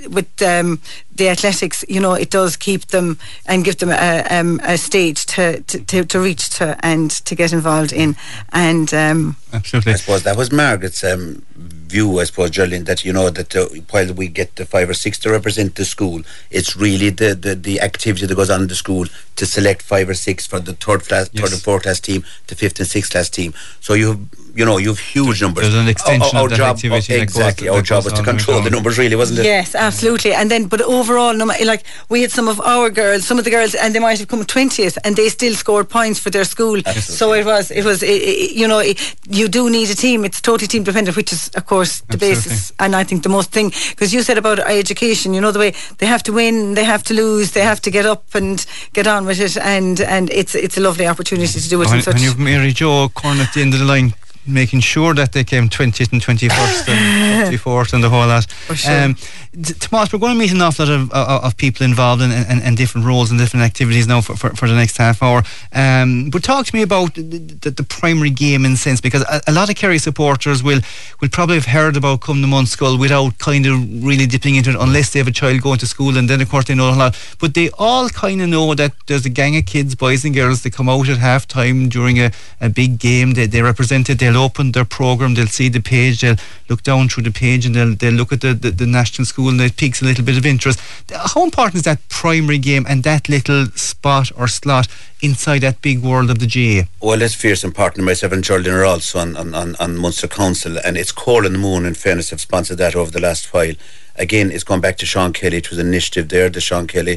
Speaker 11: the athletics, you know, it does keep them and give them a stage to reach to and to get involved in. And
Speaker 1: absolutely,
Speaker 10: I suppose that was Margaret's view, I suppose, Geraldine, that, you know, that while we get the 5 or 6 to represent the school, it's really the activity that goes on in the school to select 5 or 6 for the third and fourth class team, the 5th and 6th class team. So you have huge numbers.
Speaker 1: There's an extension of that activity.
Speaker 10: Exactly. Our job was to control the numbers, really, wasn't it?
Speaker 11: Yes, absolutely. And then, but overall, like we had some of the girls, and they might have come 20th, and they still scored points for their school. Absolutely. So it was you know, you do need a team. It's totally team dependent, which is, of course, the basis, and I think the most thing, because you said about education, you know, the way they have to win, they have to lose, they have to get up and get on with it, and it's a lovely opportunity to do it.
Speaker 1: And you've Mary Jo Corn at the end of the line, making sure that they came 20th and 21st and 54th and the whole lot.
Speaker 11: Sure.
Speaker 1: Tomas, we're going to meet an awful lot of people involved in different roles and different activities now for the next half hour. But talk to me about the primary game, in a sense, because a lot of Kerry supporters will probably have heard about Come to Munskull without kind of really dipping into it, unless they have a child going to school, and then of course they know a lot. But they all kind of know that there's a gang of kids, boys and girls, that come out at half time during a big game. They represent it. They'll open their programme, they'll see the page, they'll look down through the page, and they'll look at the national school, and it piques a little bit of interest. How important is that primary game and that little spot or slot inside that big world of the GAA?
Speaker 10: Well, it's fierce important. Myself and Geraldine are also on Munster Council, and it's Cole and the Moon, in fairness, have sponsored that over the last while. Again, it's gone back to Sean Kelly. It was an initiative there, the Sean Kelly,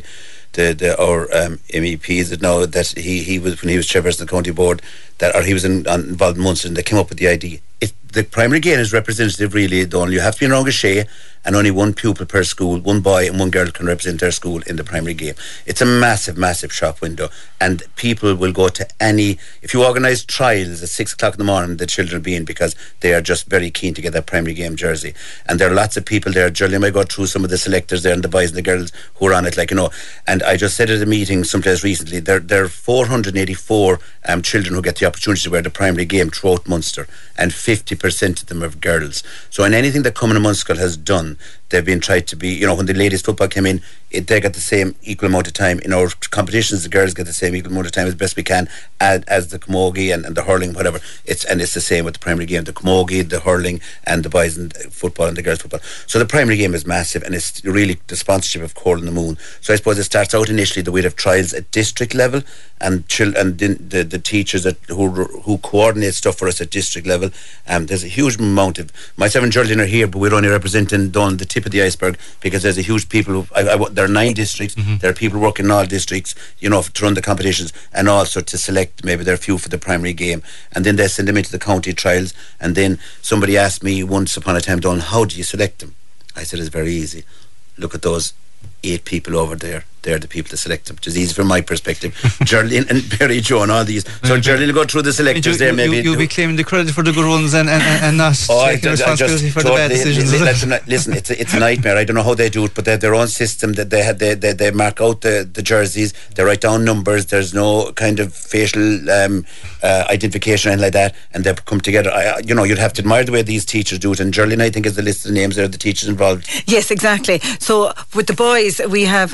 Speaker 10: our MEPs that know that he was, when he was chairperson of the county board, he was involved in Munster, and they came up with the idea. The primary game is representative, really, Donald. You have to be in Round Shea, and only one pupil per school, one boy and one girl can represent their school in the primary game. It's a massive, massive shop window, and people will go to any... If you organise trials at 6 o'clock in the morning, the children will be in, because they are just very keen to get that primary game jersey. And there are lots of people there. Geraldine might go through some of the selectors there, and the boys and the girls who are on it, like, you know. And I just said at a meeting someplace recently, there are 484 children who get the opportunity to wear the primary game throughout Munster, and 50% of them are girls. So in anything that Cumann na mBunscol has done, they've been tried to be, you know, when the ladies football came in, they got the same equal amount of time. In our competitions, the girls get the same equal amount of time as best we can, as the camogie and the hurling, whatever. It's the same with the primary game, the camogie, the hurling, and the boys and football and the girls football. So the primary game is massive, and it's really the sponsorship of Cole and the Moon. So I suppose it starts out initially that we'd have trials at district level, and the teachers who coordinate stuff for us at district level. There's a huge amount of... Myself and Geraldine are here, but we're only representing the tip of the iceberg, because there's a huge people there are 9 districts. There are people working in all districts, you know, to run the competitions, and also to select maybe their few for the primary game, and then they send them into the county trials. And then somebody asked me once upon a time, Don, how do you select them? I said, it's very easy. Look at those 8 people over there. They're the people to select them, which is easy from my perspective. Geraldine and Mary Jo and all these. So Geraldine will go through the selectors there. Maybe
Speaker 1: you'll be claiming the credit for the good ones and not taking responsibility for the bad decisions.
Speaker 10: Listen, it's a nightmare. I don't know how they do it, but they have their own system that they mark out the jerseys. They write down numbers. There's no kind of facial identification or anything like that, and they come together. You'd have to admire the way these teachers do it. And Geraldine, I think, is the list of names there of the teachers involved.
Speaker 11: Yes, exactly. So with the boys, we have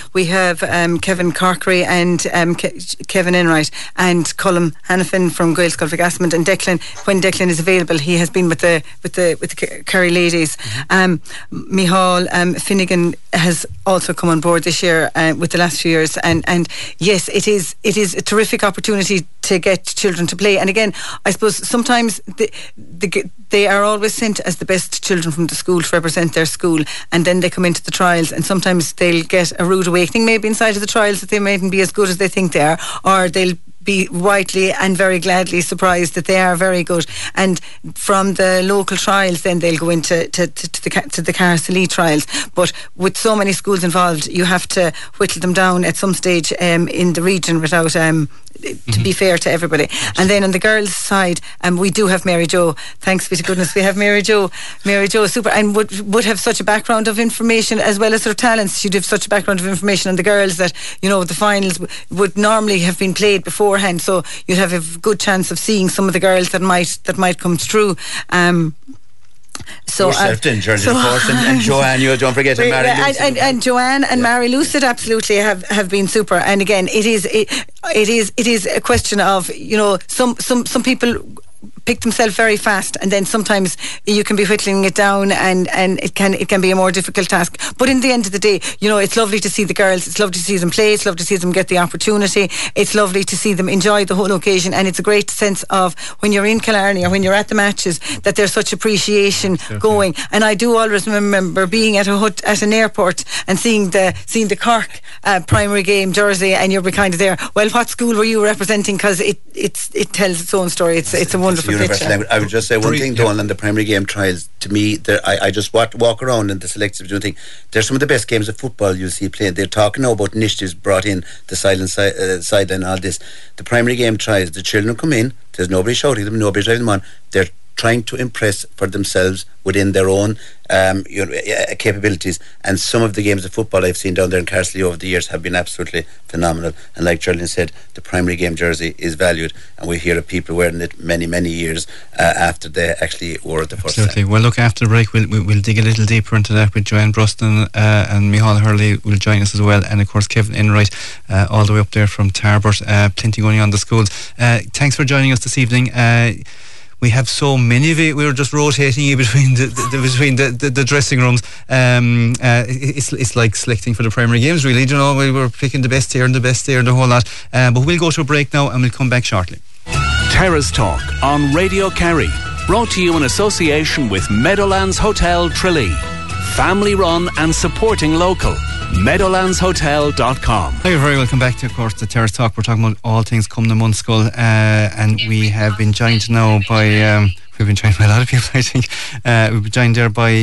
Speaker 11: Kevin Corkery and Kevin Enright and Colm Hanafin from Gael Sculphic Asmond, and Declan, when Declan is available, he has been with the Kerry ladies. Micheál Finnegan has also come on board this year with the last few years, and yes, it is a terrific opportunity to get children to play. And again, I suppose sometimes they are always sent as the best children from the school to represent their school, and then they come into the trials, and sometimes they'll get a rude awakening maybe inside of the trials, that they mightn't be as good as they think they are, or they'll be rightly and very gladly surprised that they are very good. And from the local trials, then they'll go into to the Carsey trials. But with so many schools involved, you have to whittle them down at some stage in the region without to be fair to everybody. And then on the girls' side, we do have Mary Jo. Thanks be to goodness we have Mary Jo. Mary Jo, super, and would have such a background of information as well as her talents. She'd have such a background of information on the girls that, you know, the finals would normally have been played beforehand, so you'd have a good chance of seeing some of the girls that might come through. So
Speaker 10: yourself in Jersey, of course, and Joanne, you don't forget, and Mary Lucid.
Speaker 11: And Joanne and Mary Lucid absolutely have been super. And again, it is a question of, you know, some people pick themselves very fast, and then sometimes you can be whittling it down, and it can be a more difficult task. But in the end of the day, you know, it's lovely to see the girls, it's lovely to see them play, it's lovely to see them get the opportunity, it's lovely to see them enjoy the whole occasion, and it's a great sense of when you're in Killarney or when you're at the matches that there's such appreciation going. And I do always remember being at an airport and seeing the Cork primary game jersey, and you're kind of there, well, what school were you representing? Because it tells its own story. It's a wonderful picture.
Speaker 10: I would just say one thing, Donal, on the primary game trials. To me, I just walk around and the selective doing thing. They're some of the best games of football you'll see playing. They're talking now about initiatives brought in, the sideline, all this. The primary game trials, the children come in, there's nobody shouting them, nobody driving them on. They're trying to impress for themselves within their own capabilities. And some of the games of football I've seen down there in Carsley over the years have been absolutely phenomenal. And like Geraldine said, the primary game jersey is valued, and we hear of people wearing it many years after they actually wore it the first
Speaker 1: absolutely.
Speaker 10: time.
Speaker 1: Well, look, after the break we'll dig a little deeper into that with Joanne Bruston and Micheál Hurley will join us as well, and of course Kevin Enright all the way up there from Tarbert. Plenty going on the schools. Thanks for joining us this evening. We have so many of you. We were just rotating you between the dressing rooms. It's like selecting for the primary games, really. You know, we were picking the best here and the best there and the whole lot. But we'll go to a break now, and we'll come back shortly.
Speaker 3: Terrace Talk on Radio Kerry, brought to you in association with Meadowlands Hotel Tralee. Family run and supporting local. Meadowlandshotel.com.
Speaker 1: Hi, you're very welcome back to, of course, the Terrace Talk. We're talking about all things come to Munskull, and we have been joined now by we've been joined by a lot of people, I think. We've been joined there by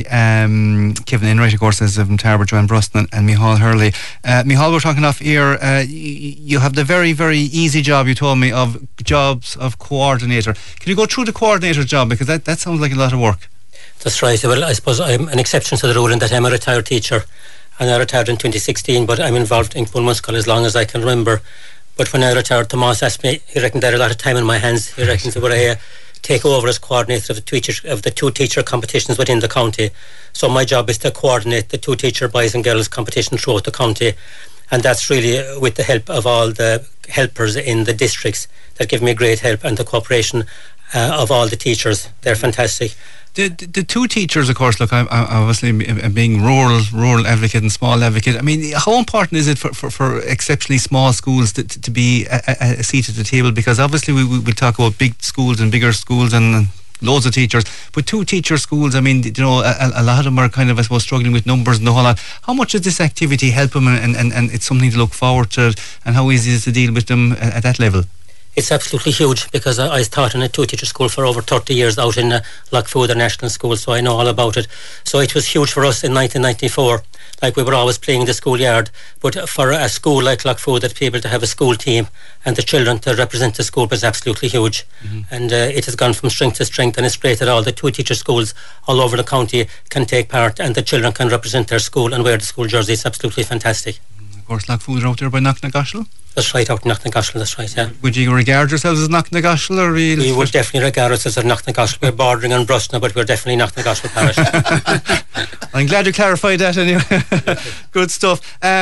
Speaker 1: Kevin Enright, of course, as of Tarbert, Joanne Bruston, and Micheál Hurley. Micheál, we're talking off here. You have the very, very easy job, you told me, of jobs of coordinator. Can you go through the coordinator job, because that sounds like a lot of work?
Speaker 12: That's right. Well, I suppose I'm an exception to the rule in that I'm a retired teacher, and I retired in 2016, but I'm involved in Munskull as long as I can remember. But when I retired, Tomas asked me, he reckoned I had a lot of time in my hands. He reckoned would I take over as coordinator of the two teacher competitions within the county. So my job is to coordinate the two teacher boys and girls competition throughout the county, and that's really with the help of all the helpers in the districts that give me great help, and the cooperation of all the teachers. They're fantastic.
Speaker 1: The two teachers, of course, look, I'm obviously being rural advocate and small advocate. I mean, how important is it for exceptionally small schools to be a seat at the table? Because obviously we talk about big schools and bigger schools and loads of teachers, but two teacher schools, I mean, you know, a lot of them are kind of, I suppose, struggling with numbers and the whole lot. How much does this activity help them, and it's something to look forward to, and how easy is it to deal with them at that level?
Speaker 12: It's absolutely huge, because I taught in a two-teacher school for over 30 years out in Lockfoother National School, so I know all about it. So it was huge for us in 1994. Like, we were always playing in the schoolyard, but for a school like Lockfoother to be able to have a school team and the children to represent the school was absolutely huge. Mm-hmm. And it has gone from strength to strength, and it's great that all the two-teacher schools all over the county can take part, and the children can represent their school and wear the school jersey. It's absolutely fantastic.
Speaker 1: Of course, Lockfoother out there by Knocknagoshel?
Speaker 12: That's right, out in Knocknagoshel, that's right, yeah.
Speaker 1: Would you regard yourselves as Knocknagoshel, or
Speaker 12: we would definitely regard ourselves as Knocknagoshel. We're bordering on Brusna, but we're definitely Knocknagoshel parish.
Speaker 1: I'm glad you clarified that anyway. Good stuff.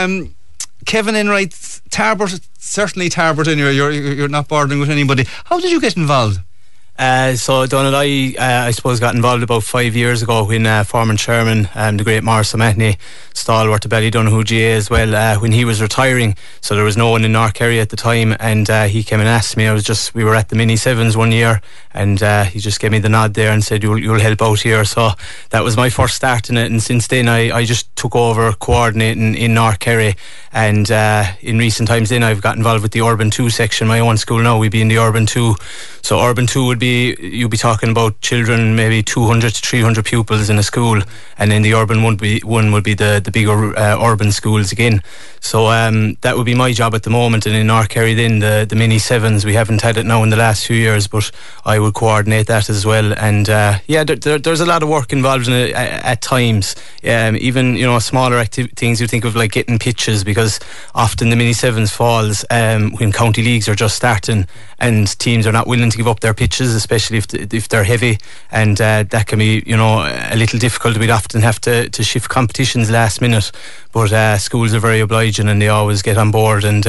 Speaker 1: Kevin Enright, Tarbert, certainly Tarbert anyway, you're not bordering with anybody. How did you get involved?
Speaker 7: So Donald, I suppose got involved about 5 years ago when former chairman, the great Maurice O'Mahony, stalwart of Ballydonoghue GA as well, when he was retiring. So there was no one in North Kerry at the time, and he came and asked me. We were at the Mini Sevens one year, and he just gave me the nod there and said, "You'll help out here." So that was my first start in it, and since then I just took over coordinating in North Kerry. And in recent times, then I've got involved with the Urban 2 section. My own school now, we'd be in the Urban 2. So Urban 2 would be, you'd be talking about children, maybe 200 to 300 pupils in a school, and then the Urban 1 would be the bigger urban schools again. So that would be my job at the moment. And in North Kerry then, the Mini Sevens, we haven't had it now in the last few years, but I would coordinate that as well. And there's a lot of work involved in it at times. Even, smaller things you think of, like getting pitches, because often the Mini Sevens falls when county leagues are just starting and teams are not willing to give up their pitches, especially if they're heavy, and that can be a little difficult. We'd often have to shift competitions last minute, but schools are very obliging and they always get on board. And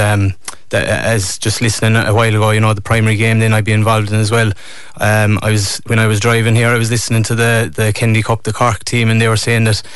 Speaker 7: as just listening a while ago, the primary game then I'd be involved in as well. When I was driving here, I was listening to the Kennedy Cup, the Cork team, and they were saying that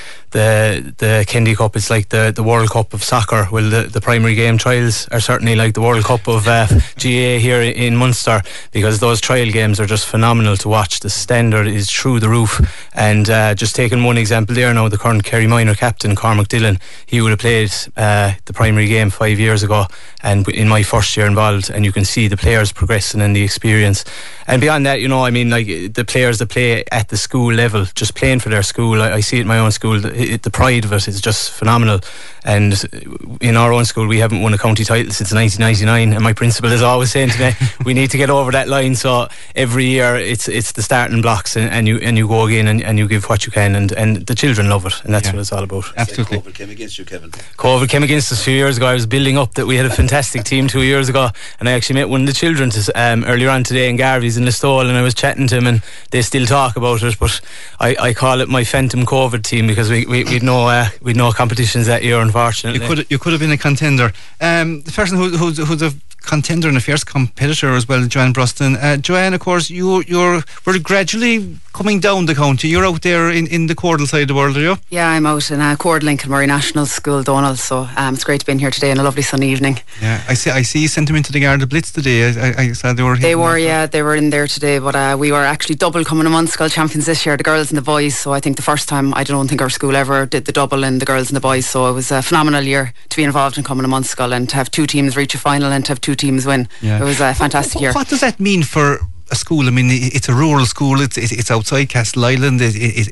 Speaker 7: the Kennedy Cup is like the World Cup of soccer. Well, the primary game trials are certainly like the World Cup of GA here in Munster, because those trial games are just phenomenal to watch. The standard is through the roof. And just taking one example there now, the current Kerry minor captain, Cormac Dillon, he would have played the primary game 5 years ago, and in my first year involved, and you can see the players progressing and the experience. And beyond that, like the players that play at the school level, just playing for their school, I see it in my own school, the pride of it is just phenomenal. And in our own school, we haven't won a county title since 1999, and my principal is always saying to me, we need to get over that line. So every year it's the starting blocks, and you go again and you give what you can, and the children love it, and that's what it's all about.
Speaker 10: Absolutely. Covid came against you, Kevin.
Speaker 7: COVID came against us a few years ago. I was building up that we had a fantastic team 2 years ago, and I actually met one of the children earlier on today in Garvey's in the stall, and I was chatting to him, and they still talk about it, but I call it my phantom COVID team, because we'd no competitions that year, unfortunately.
Speaker 1: You could have been a contender. The person who's a contender and a fierce competitor as well, Joanne Bruston. Joanne, of course, we're gradually coming down the county. You're out there in the Cordal side of the world, are you?
Speaker 13: Yeah, I'm out in Cordal in Kilmurray National School, Donald, so it's great to be in here today on a lovely sunny evening.
Speaker 1: Yeah, I see you sent them into the Garda Blitz today. I saw they were
Speaker 13: they were in there today, but we were actually double Cumann na mBunscol champions this year, the girls and the boys. So I think the first time, I don't think our school ever did the double in the girls and the boys, so it was a phenomenal year to be involved in Cumann na mBunscol, and to have two teams reach a final and to have two teams win. It was a fantastic year.
Speaker 1: What does that mean for a school? I mean, it's a rural school. It's outside Castle Island.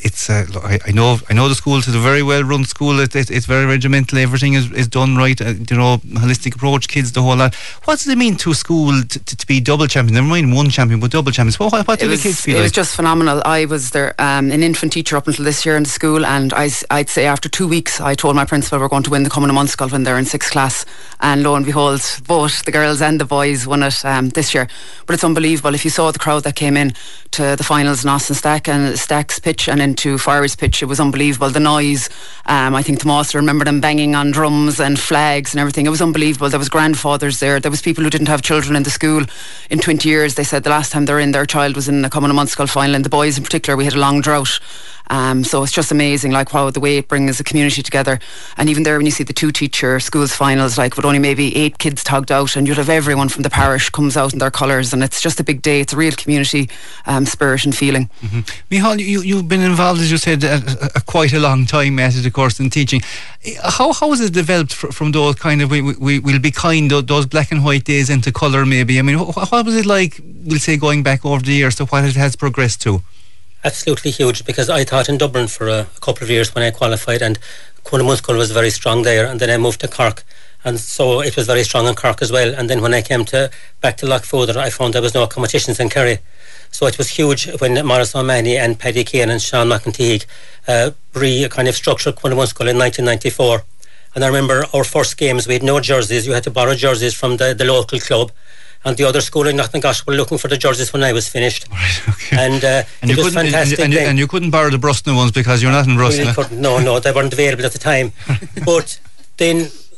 Speaker 1: I know the school. It's a very well run school. It's very regimental. Everything is done right. Holistic approach, kids, the whole lot. What does it mean to a school to be double champion? Never mind one champion, but double champions. What do the kids feel like?
Speaker 13: It was just phenomenal. I was there, an infant teacher up until this year in the school, and I'd say after 2 weeks, I told my principal we're going to win the Cumann na mBunscol when they're in 6th class, and lo and behold, both the girls and the boys won it this year. But it's unbelievable. If you saw the crowd that came in to the finals in Austin Stack's pitch and into Fire's pitch, it was unbelievable. The noise, I think the master remember them banging on drums and flags and everything. It was unbelievable. There was grandfathers there was people who didn't have children in the school in 20 years. They said the last time their child was in the Cumann na mBunscol final, and the boys in particular, we had a long drought. So it's just amazing, like how the way it brings the community together. And even there, when you see the two teacher schools finals, like with only maybe 8 kids tugged out, and you'd have everyone from the parish comes out in their colours, and it's just a big day. It's a real community spirit and feeling.
Speaker 1: Mm-hmm. Micheál, you've been involved, as you said, quite a long time at it, of course, in teaching. How has it developed from those kind of, we'll be kind, those black and white days into colour maybe? I mean, what was it like, we'll say, going back over the years to what it has progressed to?
Speaker 12: Absolutely huge, because I taught in Dublin for a couple of years when I qualified, and Cumann na mBunscol was very strong there, and then I moved to Cork, and so it was very strong in Cork as well. And then when I came back to Lochfodder, I found there was no competitions in Kerry, so it was huge when Maurice O'Mahony and Paddy Kane and Sean McEntee kind of structured Cumann na mBunscol in 1994. And I remember our first games, we had no jerseys. You had to borrow jerseys from the local club, and the other school in Knocknagosh were looking for the jerseys when I was finished.
Speaker 1: Right, okay.
Speaker 12: And it was fantastic.
Speaker 1: And you couldn't borrow the Bruston ones because you're not in Bruston.
Speaker 12: Really no, they weren't available at the time. But then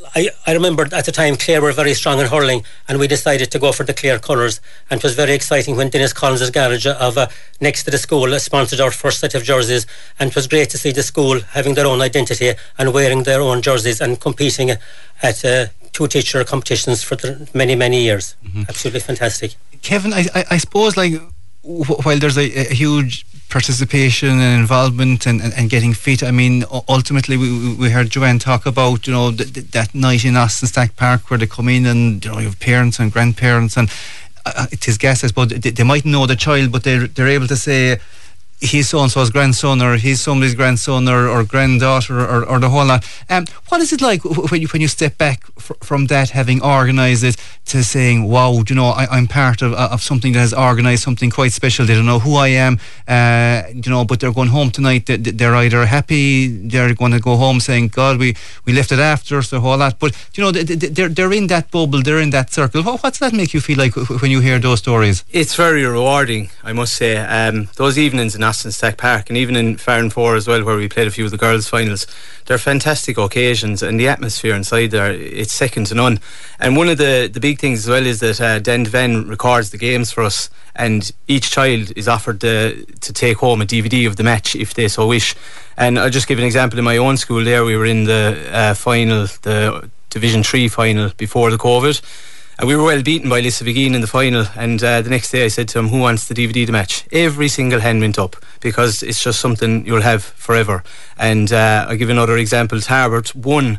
Speaker 12: I remember at the time Clare were very strong in hurling, and we decided to go for the Clare colours, and it was very exciting when Dennis Collins' garage next to the school sponsored our first set of jerseys, and it was great to see the school having their own identity and wearing their own jerseys and competing at two teacher competitions for many years. Absolutely fantastic.
Speaker 1: Kevin, I suppose while there's a huge participation and involvement and getting fit, I mean, ultimately we heard Joanne talk about, you know, that night in Austin Stack Park where they come in and, you know, you have parents and grandparents, and it's his guess, I suppose, they might know the child, but they're able to say he's so-and-so's grandson, or he's somebody's grandson or granddaughter or the whole lot. What is it like when you step back from that, having organised it, to saying, wow, you know, I'm part of something that has organised something quite special. They don't know who I am, you know, but they're going home tonight. They're either happy, they're going to go home saying, God, we left it after us, the whole lot. But, you know, they're in that bubble, they're in that circle. What's that make you feel like when you hear those stories?
Speaker 14: It's very rewarding, I must say. Those evenings in Austin Stack Park, and even in Farranfore as well, where we played a few of the girls' finals, they're fantastic occasions, and the atmosphere inside there, it's second to none. And one of the big things as well is that Dan Devan records the games for us, and each child is offered to take home a DVD of the match if they so wish. And I'll just give an example. In my own school there, we were in the final, the Division 3 final before the COVID, and we were well beaten by Lissaviggin in the final, and the next day I said to him, who wants the DVD of the match? Every single hand went up, because it's just something you'll have forever. And I'll give another example. Tarbert won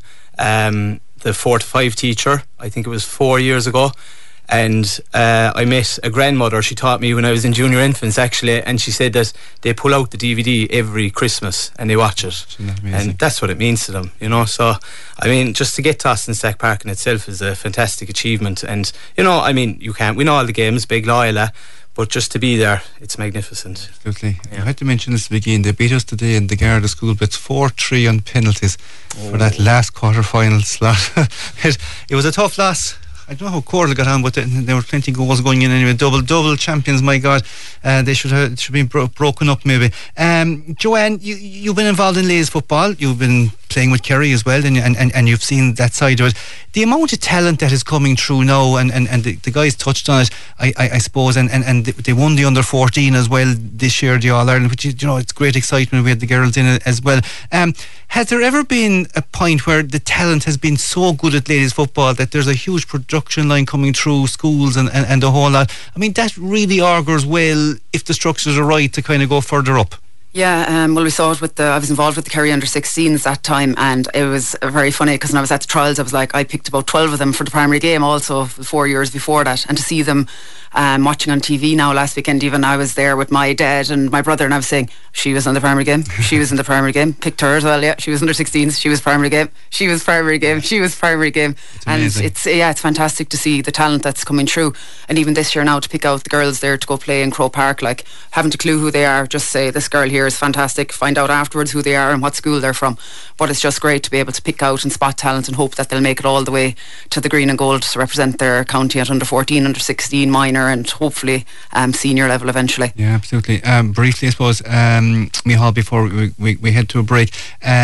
Speaker 14: the 4 to 5 teacher, I think it was 4 years ago, and I met a grandmother. She taught me when I was in junior infants, actually, and she said that they pull out the DVD every Christmas and they watch it, and that's what it means to them, you know. So I mean, just to get to Austin Stack Park in itself is a fantastic achievement. And you know, I mean, you can't win all the games, big Loyola, but just to be there, it's magnificent.
Speaker 1: Absolutely. I had to mention this again. They beat us today in the Garda School Blitz 4-3 on penalties for that last quarter-final slot. It was a tough loss. I don't know how Corley got on, but there were plenty of goals going in anyway. Double champions, my God. They should be broken up maybe. Joanne, you've been involved in ladies football. You've been playing with Kerry as well, and you've seen that side of it. The amount of talent that is coming through now, and the guys touched on it, I suppose, and they won the under-14 as well this year, the All-Ireland, which is, you know, it's great excitement. We had the girls in it as well. Has there ever been a point where the talent has been so good at ladies football that there's a huge production line coming through schools and the whole lot? I mean, that really augurs well if the structures are right to kind of go further up.
Speaker 13: Yeah, well, we saw it I was involved with the Kerry under-16s that time, and it was very funny because when I was at the trials, I picked about 12 of them for the primary game also 4 years before that, and to see them watching on TV now last weekend, even I was there with my dad and my brother, and I was saying, she was on the primary game, she was in the primary game, picked her as well, yeah, she was under-16s, she was primary game, she was primary game, she was primary game. And it's fantastic to see the talent that's coming through. And even this year now, to pick out the girls there to go play in Croke Park, like, haven't a clue who they are, just say this girl here is fantastic, find out afterwards who they are and what school they're from. But it's just great to be able to pick out and spot talent and hope that they'll make it all the way to the green and gold to represent their county at under-14, under-16, minor, and hopefully senior level eventually.
Speaker 1: Yeah, absolutely. Briefly, I suppose, Micheál, before we head to a break,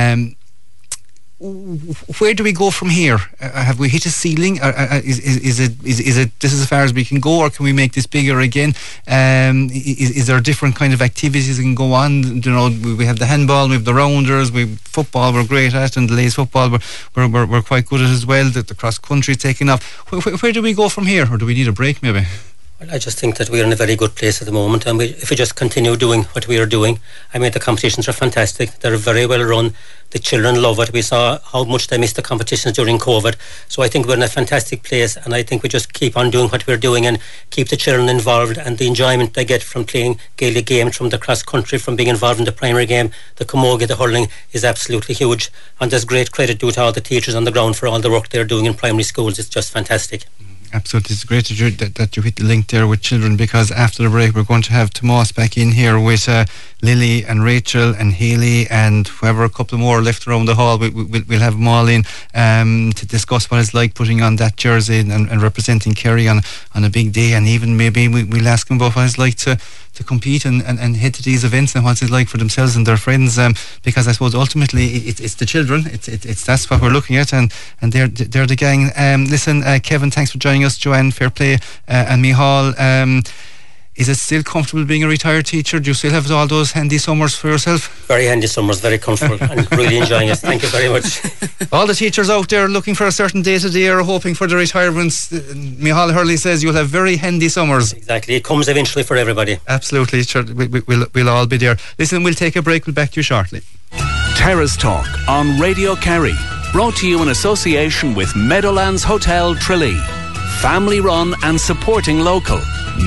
Speaker 1: where do we go from here? Have we hit a ceiling? Is it this is as far as we can go, or can we make this bigger again? Is there different kind of activities that can go on? You know, we have the handball, we have the rounders, football we're great at, and the ladies football we're quite good at as well. The cross country is taking off. Where do we go from here, or do we need a break maybe?
Speaker 12: Well, I just think that we're in a very good place at the moment, and if we just continue doing what we are doing, I mean, the competitions are fantastic, they're very well run, the children love it. We saw how much they missed the competitions during COVID, so I think we're in a fantastic place, and I think we just keep on doing what we're doing and keep the children involved, and the enjoyment they get from playing Gaelic games, from the cross country, from being involved in the primary game, the camogie, the hurling, is absolutely huge, and there's great credit due to all the teachers on the ground for all the work they're doing in primary schools. It's just fantastic.
Speaker 1: Absolutely, it's great that you hit the link there with children, because after the break we're going to have Tomas back in here with Lily and Rachel and Haley and whoever, a couple more left around the hall. We'll have them all in to discuss what it's like putting on that jersey and representing Kerry on a big day, and even maybe we'll ask them about what it's like to compete and head to these events, and what's it like for themselves and their friends? Because I suppose ultimately it's the children. It's that's what we're looking at, and they're the gang. Listen, Kevin, thanks for joining us. Joanne, fair play, and Micheál. Is it still comfortable being a retired teacher? Do you still have all those handy summers for yourself?
Speaker 12: Very handy summers, very comfortable, and really enjoying it. Thank you very much.
Speaker 1: All the teachers out there looking for a certain date of the year, hoping for the retirements. Micheál Hurley says you'll have very handy summers.
Speaker 12: Exactly, it comes eventually for everybody.
Speaker 1: Absolutely, sure. We'll all be there. Listen, we'll take a break. We'll back to you shortly.
Speaker 3: Terrace Talk on Radio Kerry. Brought to you in association with Meadowlands Hotel Tralee. Family run and supporting local.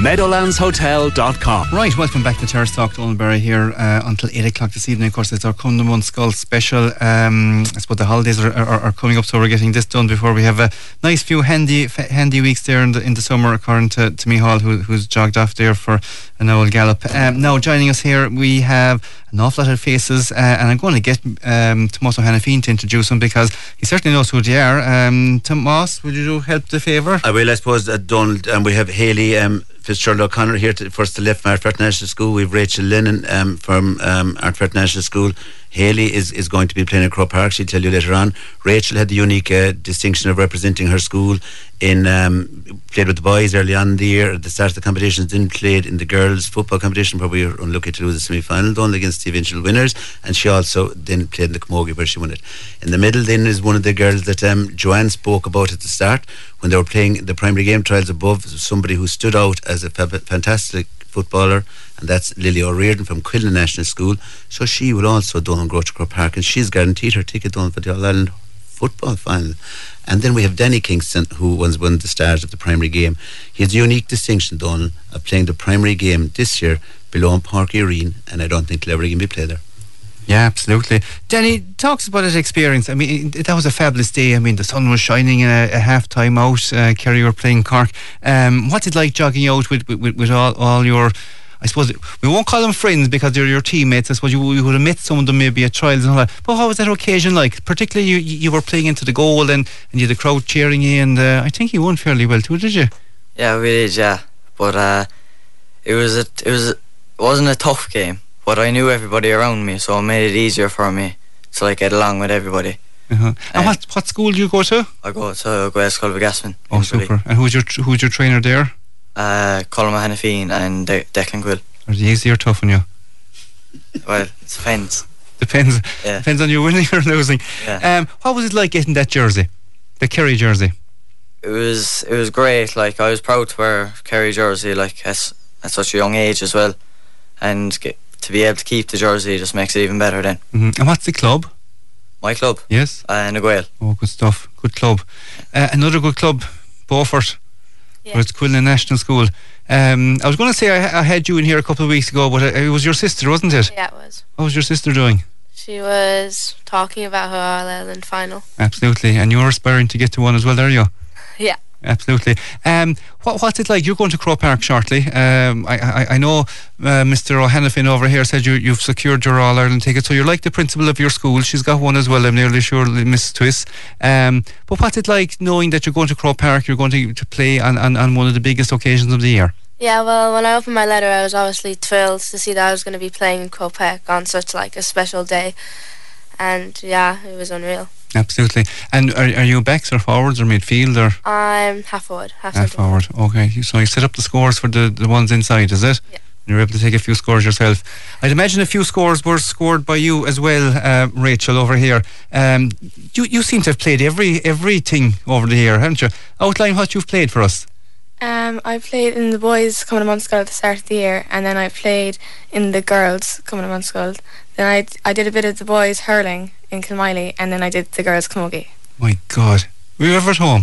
Speaker 3: Meadowlandshotel.com.
Speaker 1: Right, welcome back to Terrace Talk. Donal Barry here until 8 o'clock this evening. Of course, it's our Cumbernauld Skull special. I suppose the holidays are coming up, so we're getting this done before we have a nice few handy weeks there in the summer, according to Micheál, who's jogged off there for an old gallop. Now, joining us here, we have an awful lot of faces, and I'm going to get Tomás O'Hanafine to introduce him, because he certainly knows who they are. Tomás, would you help the favour?
Speaker 10: I will, I suppose, Donal, and we have Hayley Fitzgerald O'Connor here first to left from Artfert National School. We have Rachel Lennon from Artfert National School. Hayley is going to be playing at Croke Park. She'll tell you later on. Rachel had the unique distinction of representing her school in played with the boys early on in the year at the start of the competitions, then played in the girls football competition, where we were unlucky to lose the semi-final, done against the eventual winners, and she also then played in the Camogie, where she won it. In the middle then is one of the girls that Joanne spoke about at the start when they were playing the primary game trials above, somebody who stood out as a fantastic footballer, and that's Lily O'Riordan from Quillen National School. So she will also go to Croke Park, and she's guaranteed her ticket done for the All-Ireland football final. And then we have Danny Kingston, who was one of the stars of the primary game. He has a unique distinction, Donal, of playing the primary game this year below in Park Irene, and I don't think he'll ever again be played there.
Speaker 1: Yeah, absolutely. Danny, talks about his experience. I mean, that was a fabulous day. I mean, the sun was shining in a half-time out. Kerry were playing Cork. What's it like jogging out with all your... I suppose we won't call them friends because they're your teammates. I suppose you would have met some of them maybe at trials and all that. But what was that occasion like? Particularly you were playing into the goal and you had the crowd cheering you, and I think you won fairly well too, did you?
Speaker 15: Yeah, we did, yeah. But it wasn't a tough game. But I knew everybody around me, so it made it easier for me to like get along with everybody.
Speaker 1: Uh-huh. And what school do you go to?
Speaker 15: I go to Gael School of Gasman.
Speaker 1: Oh, super. And who's your trainer there?
Speaker 15: Colm O'Hanafine and Declan Quill.
Speaker 1: Are they easy or tough on you?
Speaker 15: Well, it depends.
Speaker 1: Depends.
Speaker 15: Yeah.
Speaker 1: Depends on you winning or losing.
Speaker 15: Yeah.
Speaker 1: What was it like getting that jersey, the Kerry jersey?
Speaker 15: It was great. Like, I was proud to wear Kerry jersey, like at such a young age as well, and to be able to keep the jersey just makes it even better then.
Speaker 1: Mm-hmm. And what's the club?
Speaker 15: My club?
Speaker 1: Yes.
Speaker 15: Na Gael.
Speaker 1: Oh, good stuff. Good club. Another good club, Beaufort. Yeah. It's Quillen National School. I was going to say I had you in here a couple of weeks ago, but it was your sister, wasn't it?
Speaker 16: Yeah, it was.
Speaker 1: What was your sister doing?
Speaker 16: She was talking about her All-Ireland final.
Speaker 1: Absolutely. And you're aspiring to get to one as well, are you?
Speaker 16: Yeah.
Speaker 1: Absolutely. What's it like? You're going to Croke Park shortly. I know Mr. O'Hanafine over here said you've secured your All-Ireland ticket, so you're like the principal of your school. She's got one as well, I'm nearly sure, Miss Twiss. But what's it like knowing that you're going to Croke Park, you're going to play on one of the biggest occasions of the year?
Speaker 16: Yeah, well, when I opened my letter, I was obviously thrilled to see that I was going to be playing in Croke Park on such like a special day. And yeah, it was unreal.
Speaker 1: Absolutely. And are you backs or forwards or midfield or?
Speaker 16: I'm half forward.
Speaker 1: Half forward. Okay. So you set up the scores for the ones inside, is it?
Speaker 16: Yeah.
Speaker 1: And you're able to take a few scores yourself. I'd imagine a few scores were scored by you as well, Rachel, over here. You seem to have played everything over the year, haven't you? Outline what you've played for us.
Speaker 17: I played in the boys Cumbernauld Skull at the start of the year, and then I played in the girls Cumbernauld Skull. Then I did a bit of the boys hurling in Kilmiley, and then I did the girls Camogie.
Speaker 1: My God, were you ever at home?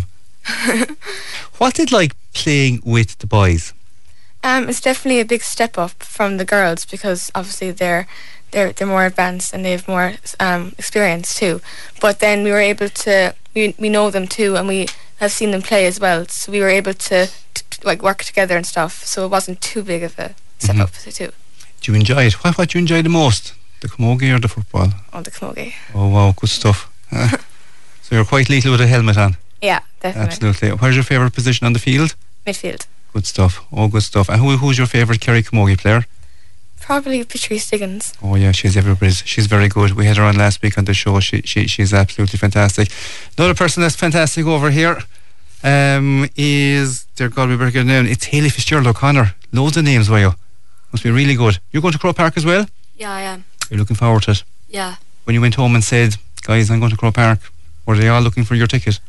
Speaker 1: What's it like playing with the boys?
Speaker 17: It's definitely a big step up from the girls because obviously they're more advanced and they have more experience too. But then we were able to we know them too, and we have seen them play as well. So we were able to like work together and stuff. So it wasn't too big of a step up too.
Speaker 1: Do you enjoy it? What do you enjoy the most? The camogie or the football?
Speaker 17: Oh, the camogie.
Speaker 1: Oh wow, good stuff. So you're quite lethal with a helmet on.
Speaker 17: Yeah, definitely.
Speaker 1: Absolutely. Where's your favourite position on the field?
Speaker 17: Midfield.
Speaker 1: Good stuff. Oh, good stuff. And who's your favourite Kerry camogie player?
Speaker 17: Probably Patrice Diggins.
Speaker 1: Oh yeah, she's very good. We had her on last week on the show. She's absolutely fantastic. Another person that's fantastic over here is, dear God, we better get a name. It's Hayley Fitzgerald O'Connor. Loads of names, were you? Must be really good. You're going to Croke Park as well?
Speaker 16: Yeah, I am.
Speaker 1: You're looking forward to it?
Speaker 16: Yeah.
Speaker 1: When you went home and said, guys, I'm going to Croke Park, were they all looking for your ticket?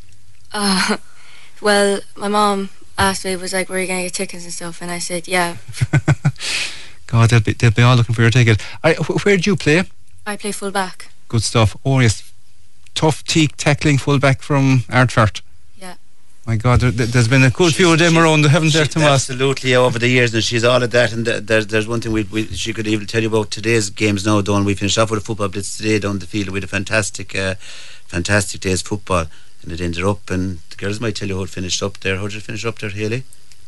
Speaker 16: Well, my mom asked me, was like, were you going to get tickets and stuff? And I said, yeah.
Speaker 1: God, they'll be all looking for your ticket. Where did you play?
Speaker 16: I play full back.
Speaker 1: Good stuff. Oh yes, tough teak tackling full back from Ardfert.
Speaker 16: Yeah.
Speaker 1: My God, there's been a good few of them around, haven't there, Tomas?
Speaker 10: Absolutely, over the years, and she's all of that. And there's one thing she could even tell you about today's games now. Dawn, we finished off with a football blitz today down the field. We had a fantastic day's football, and it ended up. And the girls might tell you how it finished up there. How did it finish up there, Hayley?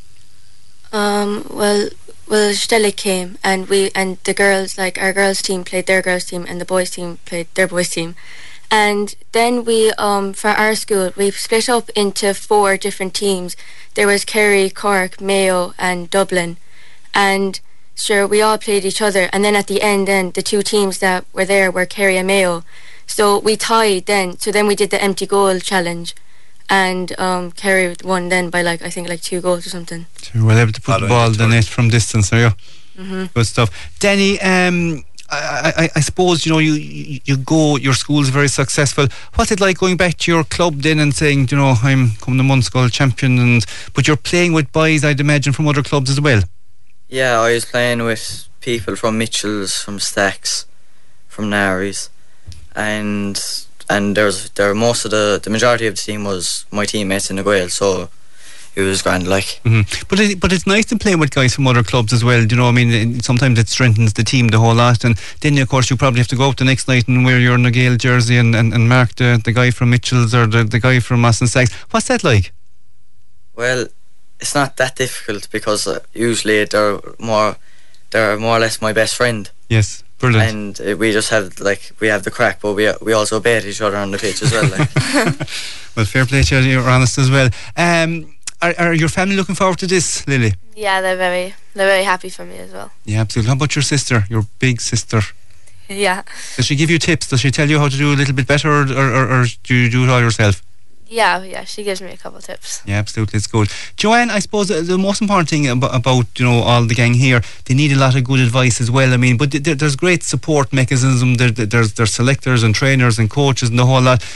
Speaker 16: Well, Stella came, and the girls, like our girls team played their girls team, and the boys team played their boys team, and then we for our school we split up into 4 different teams. There was Kerry, Cork, Mayo, and Dublin, and sure we all played each other. And then at the end, then the 2 teams that were there were Kerry and Mayo, so we tied then. So then we did the empty goal challenge. And Kerry won then by I think 2 goals or something. So
Speaker 1: you were able to put the ball in the net from distance, are you?
Speaker 16: Mm-hmm.
Speaker 1: Good stuff. Danny, I suppose you go. Your school's very successful. What's it like going back to your club then and saying, I'm coming to Munskull champion, but you're playing with boys, I'd imagine, from other clubs as well?
Speaker 15: Yeah, I was playing with people from Mitchell's, from Stacks, from Nary's, and most of the majority of the team was my teammates in the Gael, so it was grand
Speaker 1: Mm-hmm. But it's nice to play with guys from other clubs as well, sometimes it strengthens the team the whole lot, and then of course you probably have to go out the next night and wear your Gael jersey and mark the guy from Mitchell's or the guy from Moss and Sacks. What's that like?
Speaker 15: Well, it's not that difficult because usually they're more or less my best friend.
Speaker 1: Yes. Brilliant.
Speaker 15: And we just have we have the crack, but we also bait each other on the pitch as well.
Speaker 1: Well, fair play to you, you're honest as well. Are your family looking forward to this, Lily?
Speaker 16: Yeah, they're very happy for me as well.
Speaker 1: Yeah, absolutely. How about your sister, your big sister?
Speaker 16: Yeah.
Speaker 1: Does she give you tips? Does she tell you how to do a little bit better, or do you do it all yourself?
Speaker 16: Yeah, she gives me a couple of tips.
Speaker 1: Yeah, absolutely, it's good. Joanne, I suppose the most important thing about all the gang here, they need a lot of good advice as well. I mean, but there's great support mechanism. There's selectors and trainers and coaches and the whole lot.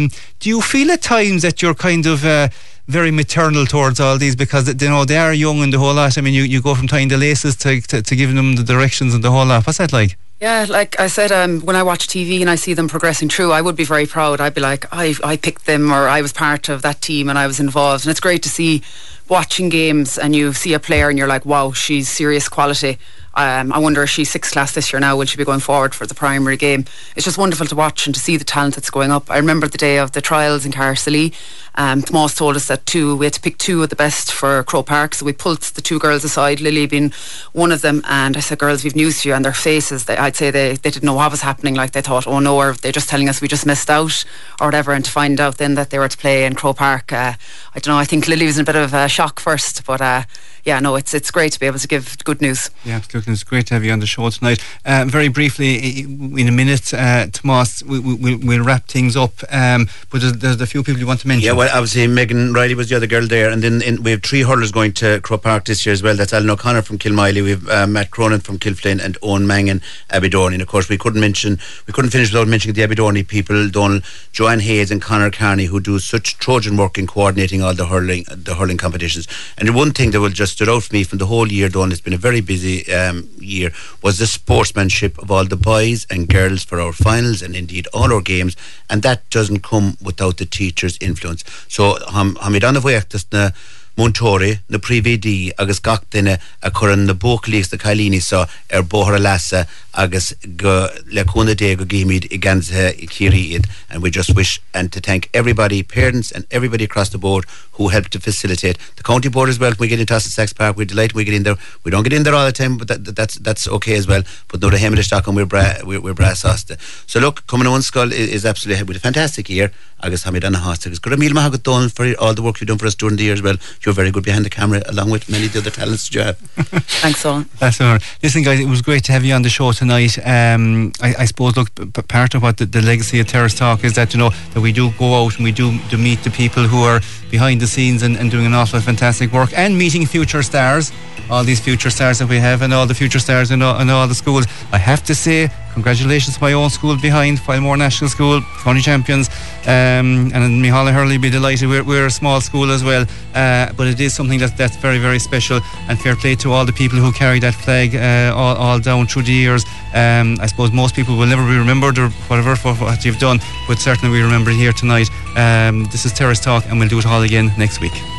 Speaker 1: Do you feel at times that you're kind of very maternal towards all these, because they are young and the whole lot? I mean, you go from tying the laces to giving them the directions and the whole lot. What's that like?
Speaker 13: Yeah, like I said, when I watch TV and I see them progressing through, I would be very proud. I'd be like, I picked them, or I was part of that team and I was involved. And it's great to see watching games and you see a player and you're like, wow, she's serious quality. I wonder if she's 6th class this year now, will she be going forward for the primary game? It's just wonderful to watch and to see the talent that's going up. I remember the day of the trials in Carsley. Tomas told us that we had to pick 2 of the best for Croke Park, so we pulled the 2 girls aside, Lily being one of them, and I said, girls, we've news for you. And their faces, I'd say they didn't know what was happening. Like, they thought, oh no, or they're just telling us we just missed out or whatever. And to find out then that they were to play in Croke Park, I don't know, I think Lily was in a bit of a shock first, but yeah, no, it's great to be able to give good news.
Speaker 1: Yeah, absolutely. It's great to have you on the show tonight. Very briefly, in a minute, Tomas, we'll wrap things up. But there's a few people you want to mention.
Speaker 10: Yeah, well, obviously Megan Riley was the other girl there, and then we have 3 hurlers going to Croke Park this year as well. That's Alan O'Connor from Kilmiley, we have Matt Cronin from Kilflynn, and Owen Mangan, Abbeydorney. And of course, we couldn't finish without mentioning the Abbeydorney people, Joanne Hayes and Conor Carney, who do such Trojan work in coordinating all the hurling competitions. And the one thing that will just stood out for me from the whole year, Dawn, it's been a very busy year, was the sportsmanship of all the boys and girls for our finals and indeed all our games, and that doesn't come without the teachers' influence. So hamid an bhuiachtas na Montori na privedi agus gach duine a churan na bóclaíochs na cailíní sa bóthar lasa agus go le cúna dé go gimid I gansa I Círiad. And we just wish and to thank everybody, parents and everybody across the board who helped to facilitate. The county board as well, when we get into Moss and Sacks Park, we're delighted we get in there. We don't get in there all the time, but that's okay as well. But no, the Hemel Stock and we're brass hosta. So look, coming to Munskull is absolutely with a fantastic year. Agus hamid an hasta. Agus gur a míle maith go done for all the work you've done for us during the year as well. you're very good behind the camera, along with many of the other talents you have.
Speaker 13: Thanks, Owen.
Speaker 1: That's all right. Listen, guys, it was great to have you on the show tonight. I suppose, look, part of what the legacy of Terrace Talk is that, that we do go out and we do meet the people who are behind the scenes and doing an awful fantastic work, and meeting future stars, all these future stars that we have, and all the future stars in all the schools. I have to say, congratulations to my own school behind, Filemore National School, county champions, and Micheál Hurley be delighted. We're a small school as well, but it is something that's very, very special, and fair play to all the people who carry that flag all down through the years. I suppose most people will never be remembered or whatever for what you've done, but certainly we remember it here tonight. This is Terrace Talk, and we'll do it all again next week.